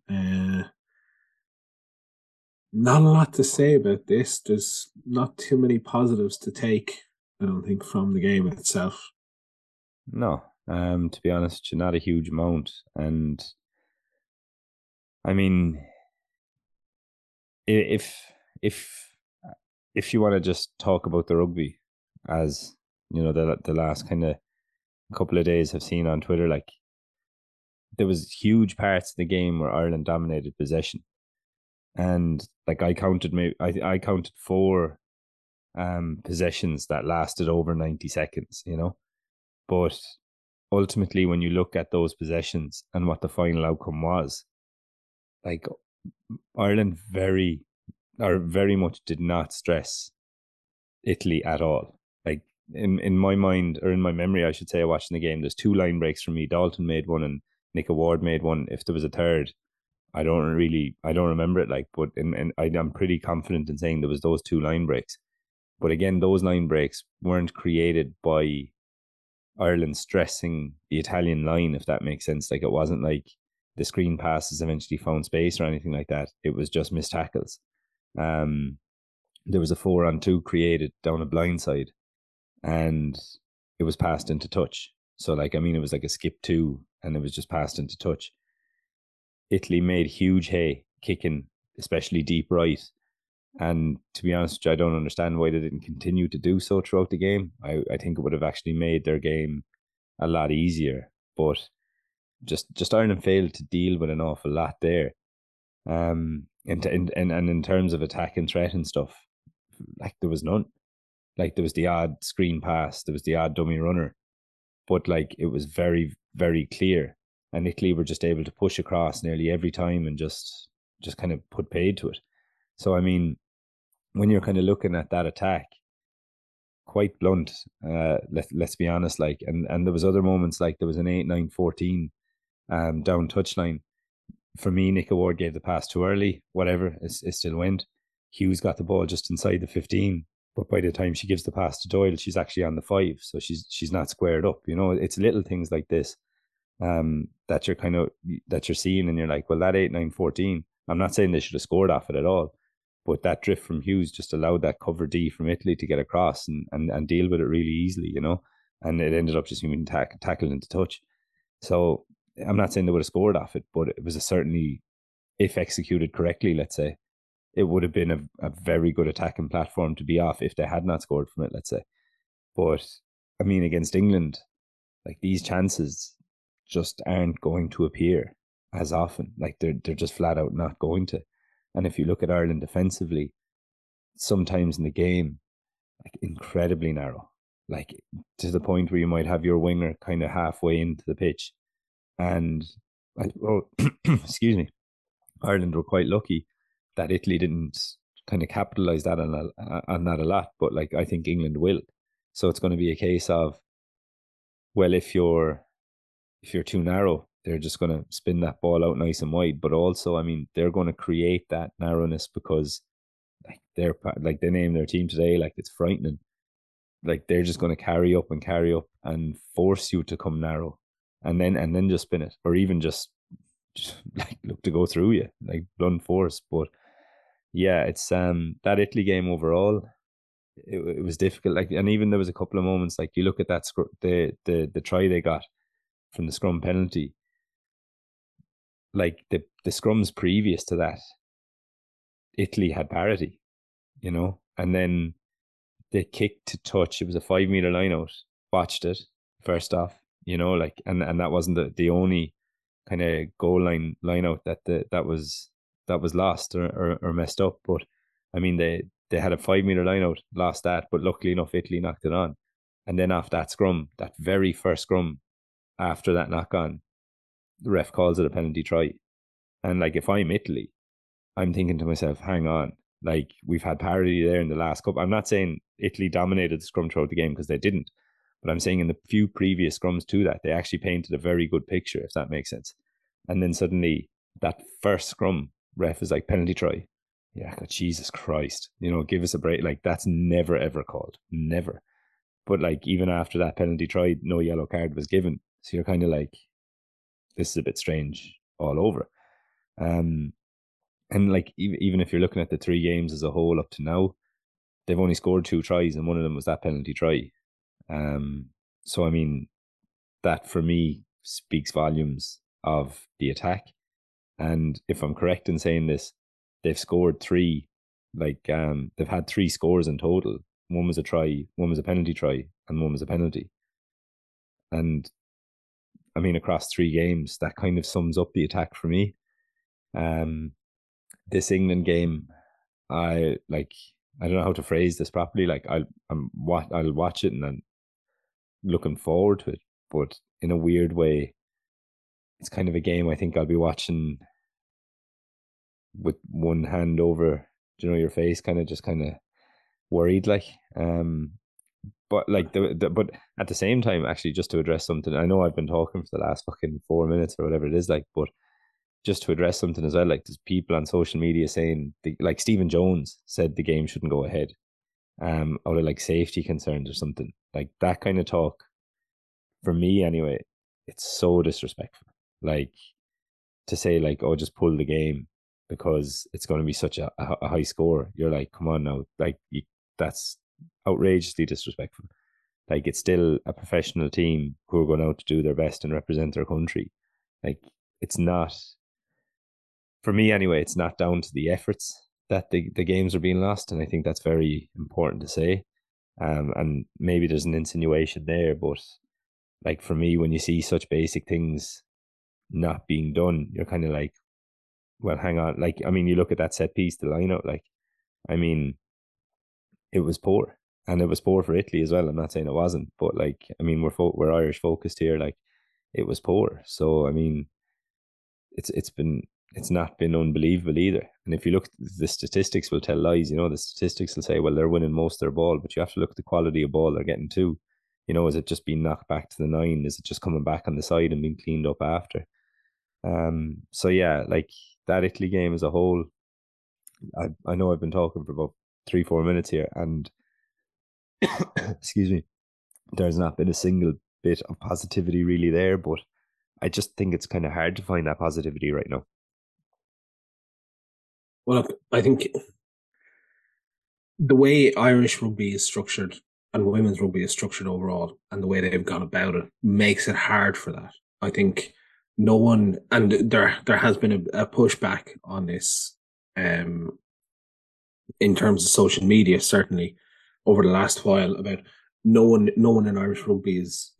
Not a lot to say about this. There's not too many positives to take, I don't think, from the game itself. No, to be honest, not a huge amount. And I mean, if if if you want to just talk about the rugby, as you know, the last kind of couple of days have seen on Twitter, like there was huge parts of the game where Ireland dominated possession, and like I counted four possessions that lasted over 90 seconds, you know. But ultimately, when you look at those possessions and what the final outcome was, like Ireland very much did not stress Italy at all. Like in my mind, or in my memory, I should say, watching the game, there's two line breaks for me. Dalton made one and Nick Ward made one. If there was a third, I don't remember it. Like, but I'm pretty confident in saying there was those two line breaks. But again, those line breaks weren't created by Ireland stressing the Italian line, if that makes sense. Like, it wasn't like the screen passes eventually found space or anything like that. It was just missed tackles. There was a 4-on-2 created down a blind side, and it was passed into touch. So, like, I mean, it was like a skip two, and it was just passed into touch. Italy made huge hay kicking, especially deep right. And to be honest, I don't understand why they didn't continue to do so throughout the game. I think it would have actually made their game a lot easier. But just Ireland failed to deal with an awful lot there. And in terms of attack and threat and stuff, like there was none. Like there was the odd screen pass, there was the odd dummy runner, but like it was very, very clear. And Italy were just able to push across nearly every time and just kind of put paid to it. So I mean, when you're kind of looking at that attack, quite blunt. Let's be honest. Like, and there was other moments, like there was an 8-9-14 down touchline. For me, Nick Ward gave the pass too early. Whatever, it still went. Hughes got the ball just inside the 15, but by the time she gives the pass to Doyle, she's actually on the 5, so she's not squared up. You know, it's little things like this that you're seeing, and you're like, well, that 8-9-14. I'm not saying they should have scored off it at all, but that drift from Hughes just allowed that cover D from Italy to get across and deal with it really easily, you know, and it ended up just being tackled into touch. So I'm not saying they would have scored off it, but it was certainly, if executed correctly, let's say, it would have been a very good attacking platform to be off if they had not scored from it, let's say. But I mean, against England, like these chances just aren't going to appear as often. Like they're just flat out not going to. And if you look at Ireland defensively, sometimes in the game, like incredibly narrow, like to the point where you might have your winger kind of halfway into the pitch. And excuse me, Ireland were quite lucky that Italy didn't kind of capitalize that on that a lot. But like I think England will. So it's going to be a case of, well, if you're too narrow, they're just going to spin that ball out nice and wide. But also, I mean, they're going to create that narrowness because like they name their team today, like it's frightening. Like they're just going to carry up and force you to come narrow, and then just spin it, or even just like look to go through you, like blunt force. But yeah, it's that Italy game overall, it was difficult. Like, and even there was a couple of moments, like you look at that the try they got from the scrum penalty, like the scrums previous to that, Italy had parity, you know, and then they kicked to touch. It was a 5-meter line out. Watched it first off, you know, like, and that wasn't the only kind of goal line out that was lost or messed up. But I mean, they had a 5-meter line out, lost that, but luckily enough, Italy knocked it on. And then after that scrum, that very first scrum after that knock on, the ref calls it a penalty try. And like, if I'm Italy, I'm thinking to myself, hang on, Like, we've had parity there in the last couple. I'm not saying Italy dominated the scrum throughout the game, because they didn't. But I'm saying in the few previous scrums to that, they actually painted a very good picture, if that makes sense. And then suddenly that first scrum, ref is like, penalty try. Yeah, God, Jesus Christ. Give us a break. Like, that's never, ever called. Never. But like, even after that penalty try, no yellow card was given. So you're kind of like, this is a bit strange all over. And like, even if you're looking at the 3 games as a whole up to now, they've only scored 2 tries, and one of them was that penalty try. So I mean, that for me speaks volumes of the attack. And if I'm correct in saying this, they've scored 3. Like, they've had 3 scores in total. One was a try, one was a penalty try, and one was a penalty. And I mean, across 3 games, that kind of sums up the attack for me. This England game, I don't know how to phrase this properly. Like, I'll watch it and I'm looking forward to it, but in a weird way, it's kind of a game I think I'll be watching with one hand over, your face, kind of worried, like. But like but at the same time, actually, just to address something, I know I've been talking for the last fucking 4 minutes or whatever it is, like, but just to address something as well, like, there's people on social media saying, like, Stephen Jones said the game shouldn't go ahead, out of like safety concerns or something, like that kind of talk. For me, anyway, it's so disrespectful. Like, to say like, oh, just pull the game because it's going to be such a high score. You're like, come on now, like, that's outrageously disrespectful. Like, it's still a professional team who are going out to do their best and represent their country. Like, it's not, for me anyway, it's not down to the efforts that the games are being lost. And I think that's very important to say. And maybe there's an insinuation there, but like, for me, when you see such basic things not being done, you're kind of like, well, hang on. Like, I mean, you look at that set piece, the lineup, like, I mean, it was poor. And it was poor for Italy as well. I'm not saying it wasn't, but like, I mean, we're Irish focused here. Like, it was poor. So I mean, it's not been unbelievable either. And if you look, the statistics will tell lies. The statistics will say, well, they're winning most of their ball, but you have to look at the quality of ball they're getting too. Is it just being knocked back to the 9? Is it just coming back on the side and being cleaned up after? So yeah, like, that Italy game as a whole, I know I've been talking for about 3-4 minutes here, and excuse me, there's not been a single bit of positivity really there, but I just think it's kind of hard to find that positivity right now. Well, I think the way Irish rugby is structured and women's rugby is structured overall, and the way they've gone about it, makes it hard for that. I think no one, and there has been a pushback on this, in terms of social media, certainly over the last while, about no one in Irish rugby is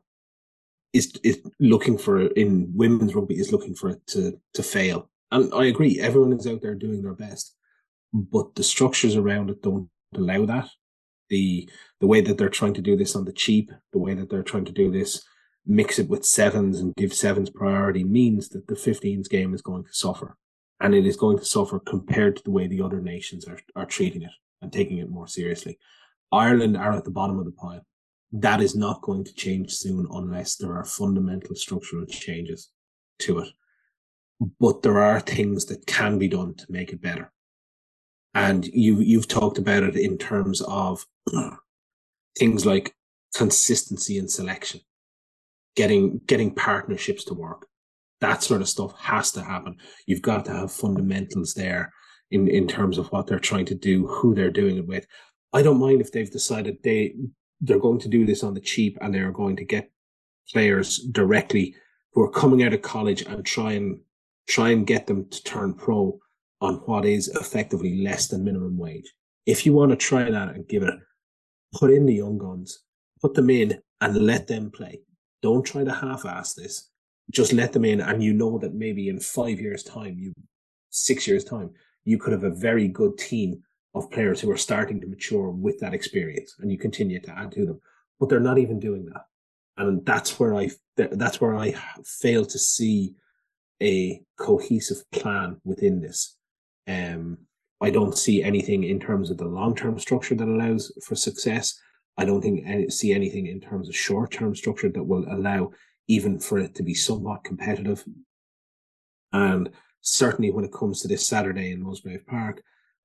is looking for, in women's rugby, is looking for it to fail. And I agree, everyone is out there doing their best, but the structures around it don't allow that. The way that they're trying to do this on the cheap, the way that they're trying to do this, mix it with sevens and give sevens priority, means that the 15s game is going to suffer. And it is going to suffer compared to the way the other nations are treating it and taking it more seriously. Ireland are at the bottom of the pile. That is not going to change soon unless there are fundamental structural changes to it. But there are things that can be done to make it better. And you've talked about it in terms of things like consistency in selection, getting partnerships to work. That sort of stuff has to happen. You've got to have fundamentals there in terms of what they're trying to do, who they're doing it with. I don't mind if they've decided they're going to do this on the cheap and they're going to get players directly who are coming out of college and try and get them to turn pro on what is effectively less than minimum wage. If you want to try that and give it, put in the young guns, put them in and let them play. Don't try to half-ass this. Just let them in, and that maybe in 5 years' time, 6 years' time, you could have a very good team of players who are starting to mature with that experience, and you continue to add to them. But they're not even doing that, and that's where I fail to see a cohesive plan within this. I don't see anything in terms of the long-term structure that allows for success. I don't see anything in terms of short-term structure that will allow even for it to be somewhat competitive. And certainly when it comes to this Saturday in Musgrave Park,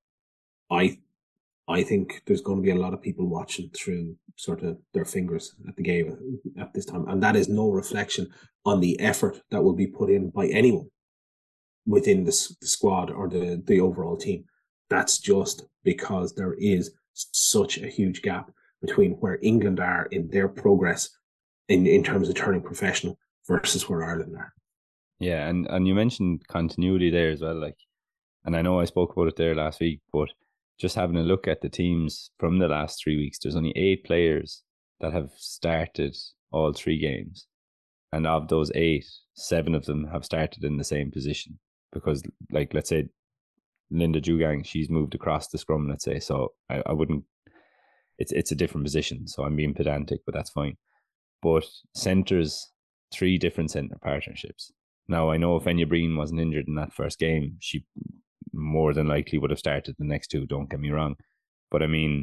I think there's going to be a lot of people watching through sort of their fingers at the game at this time. And that is no reflection on the effort that will be put in by anyone within the squad or the overall team. That's just because there is such a huge gap between where England are in their progress in terms of turning professional versus where Ireland are. Yeah, and you mentioned continuity there as well, like, and I know I spoke about it there last week, but just having a look at the teams from the last 3 weeks, there's only 8 players that have started all 3 games. And of those 8, 7 of them have started in the same position. Because, like, let's say Linda Jugang, she's moved across the scrum, let's say. So I wouldn't, it's a different position. So I'm being pedantic, but that's fine. But centres, 3 different centre partnerships. Now, I know if Enya Breen wasn't injured in that first game, she more than likely would have started the next 2, don't get me wrong. But I mean,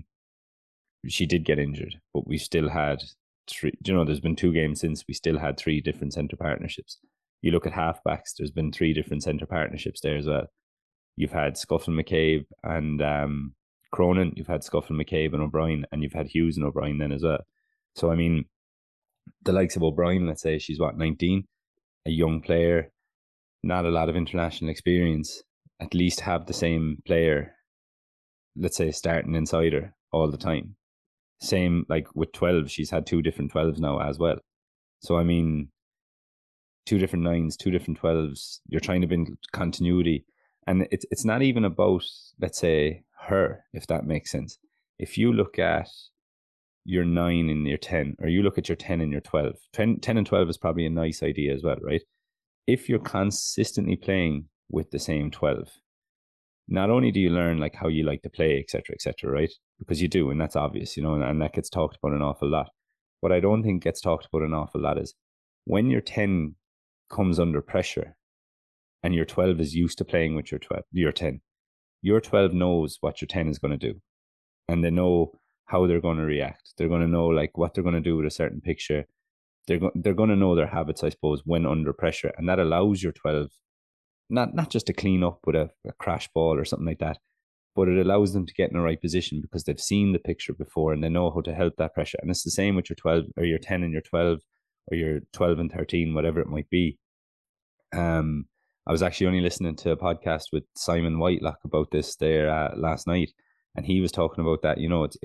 she did get injured, but we still had 3, there's been 2 games since, we still had 3 different centre partnerships. You look at halfbacks, there's been 3 different centre partnerships there as well. You've had Scuffle McCabe and Cronin, you've had Scuffle McCabe and O'Brien, and you've had Hughes and O'Brien then as well. So I mean, the likes of O'Brien, let's say she's 19, a young player, not a lot of international experience, at least have the same player, let's say, starting inside her all the time. Same like with 12, she's had 2 different 12s now as well. So I mean, 2 different 9s, 2 different 12s, you're trying to build continuity. And it's not even about, let's say, her, if that makes sense. If you look at your 9 and your 10, or you look at your 10 and your 12, 10 and 12 is probably a nice idea as well, right? If you're consistently playing with the same 12, not only do you learn like how you like to play, etc., right? Because you do, and that's obvious, and that gets talked about an awful lot. What I don't think gets talked about an awful lot is when your 10 comes under pressure and your 12 is used to playing with your 10, your 12 knows what your 10 is going to do, and they know how they're going to react. They're going to know like what they're going to do with a certain picture. They're going to know their habits, I suppose, when under pressure, and that allows your 12 not just to clean up with a crash ball or something like that, but it allows them to get in the right position because they've seen the picture before and they know how to help that pressure. And it's the same with your 12 or your 10 and your 12 or your 12 and 13, whatever it might be. I was actually only listening to a podcast with Simon Whitelock about this there last night, and he was talking about that.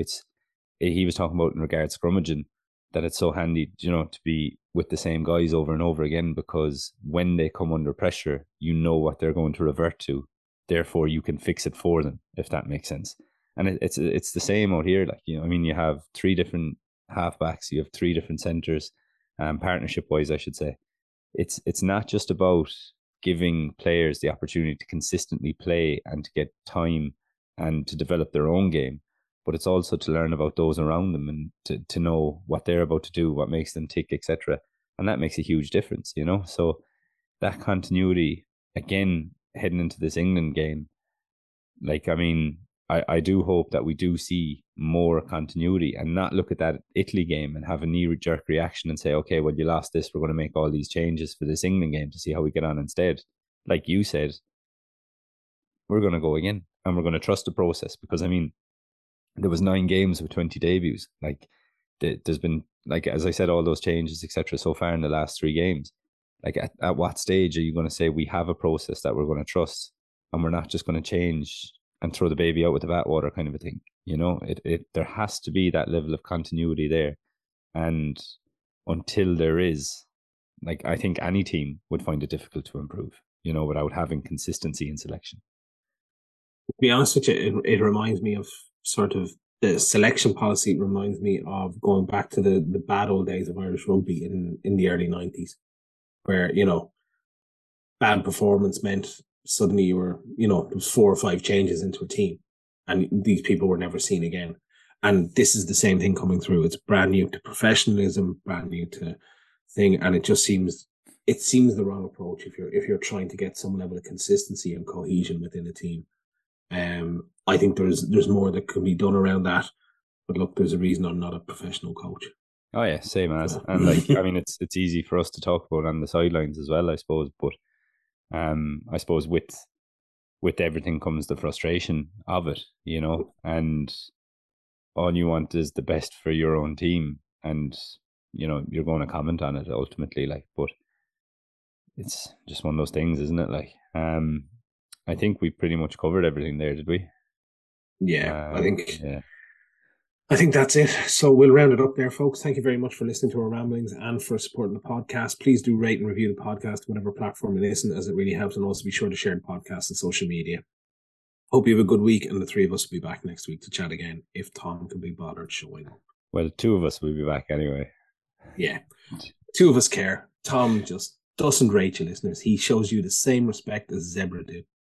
He was talking about in regards to scrummaging, that it's so handy, to be with the same guys over and over again, because when they come under pressure, you know what they're going to revert to. Therefore, you can fix it for them, if that makes sense. And it's the same out here. Like, you have 3 different halfbacks, you have 3 different centres, partnership wise, I should say. It's not just about giving players the opportunity to consistently play and to get time and to develop their own game, but it's also to learn about those around them and to know what they're about to do, what makes them tick, etc. And that makes a huge difference, So that continuity, again, heading into this England game, like, I mean, I do hope that we do see more continuity and not look at that Italy game and have a knee-jerk reaction and say, okay, well, you lost this, we're going to make all these changes for this England game to see how we get on instead. Like you said, we're going to go again and we're going to trust the process, because, I mean, there was 9 games with 20 debuts. Like, there's been, like, as I said, all those changes, etc. so far in the last 3 games. Like, at what stage are you going to say we have a process that we're going to trust and we're not just going to change and throw the baby out with the bathwater kind of a thing? There has to be that level of continuity there. And until there is, like, I think any team would find it difficult to improve, without having consistency in selection. To be honest with you, it reminds me of sort of the selection policy. Reminds me of going back to the bad old days of Irish rugby in the early 90s, where, bad performance meant suddenly you were, there was 4 or 5 changes into a team and these people were never seen again. And this is the same thing coming through. It's brand new to professionalism, brand new to thing. And it just seems the wrong approach if you're trying to get some level of consistency and cohesion within a team. I think there's more that can be done around that. But look, there's a reason I'm not a professional coach. Oh yeah, same as. And like, I mean, it's easy for us to talk about on the sidelines as well, I suppose. But I suppose with everything comes the frustration of it, and all you want is the best for your own team, and you're going to comment on it ultimately, like. But it's just one of those things, isn't it? Like, I think we pretty much covered everything there, did we? Yeah, I think that's it. So we'll round it up there, folks. Thank you very much for listening to our ramblings and for supporting the podcast. Please do rate and review the podcast, whatever platform you listen, as it really helps. And also be sure to share the podcast on social media. Hope you have a good week, and the three of us will be back next week to chat again if Tom can be bothered showing up. Well, two of us will be back anyway. Yeah. Two of us care. Tom just doesn't rate you, listeners. He shows you the same respect as Zebra did.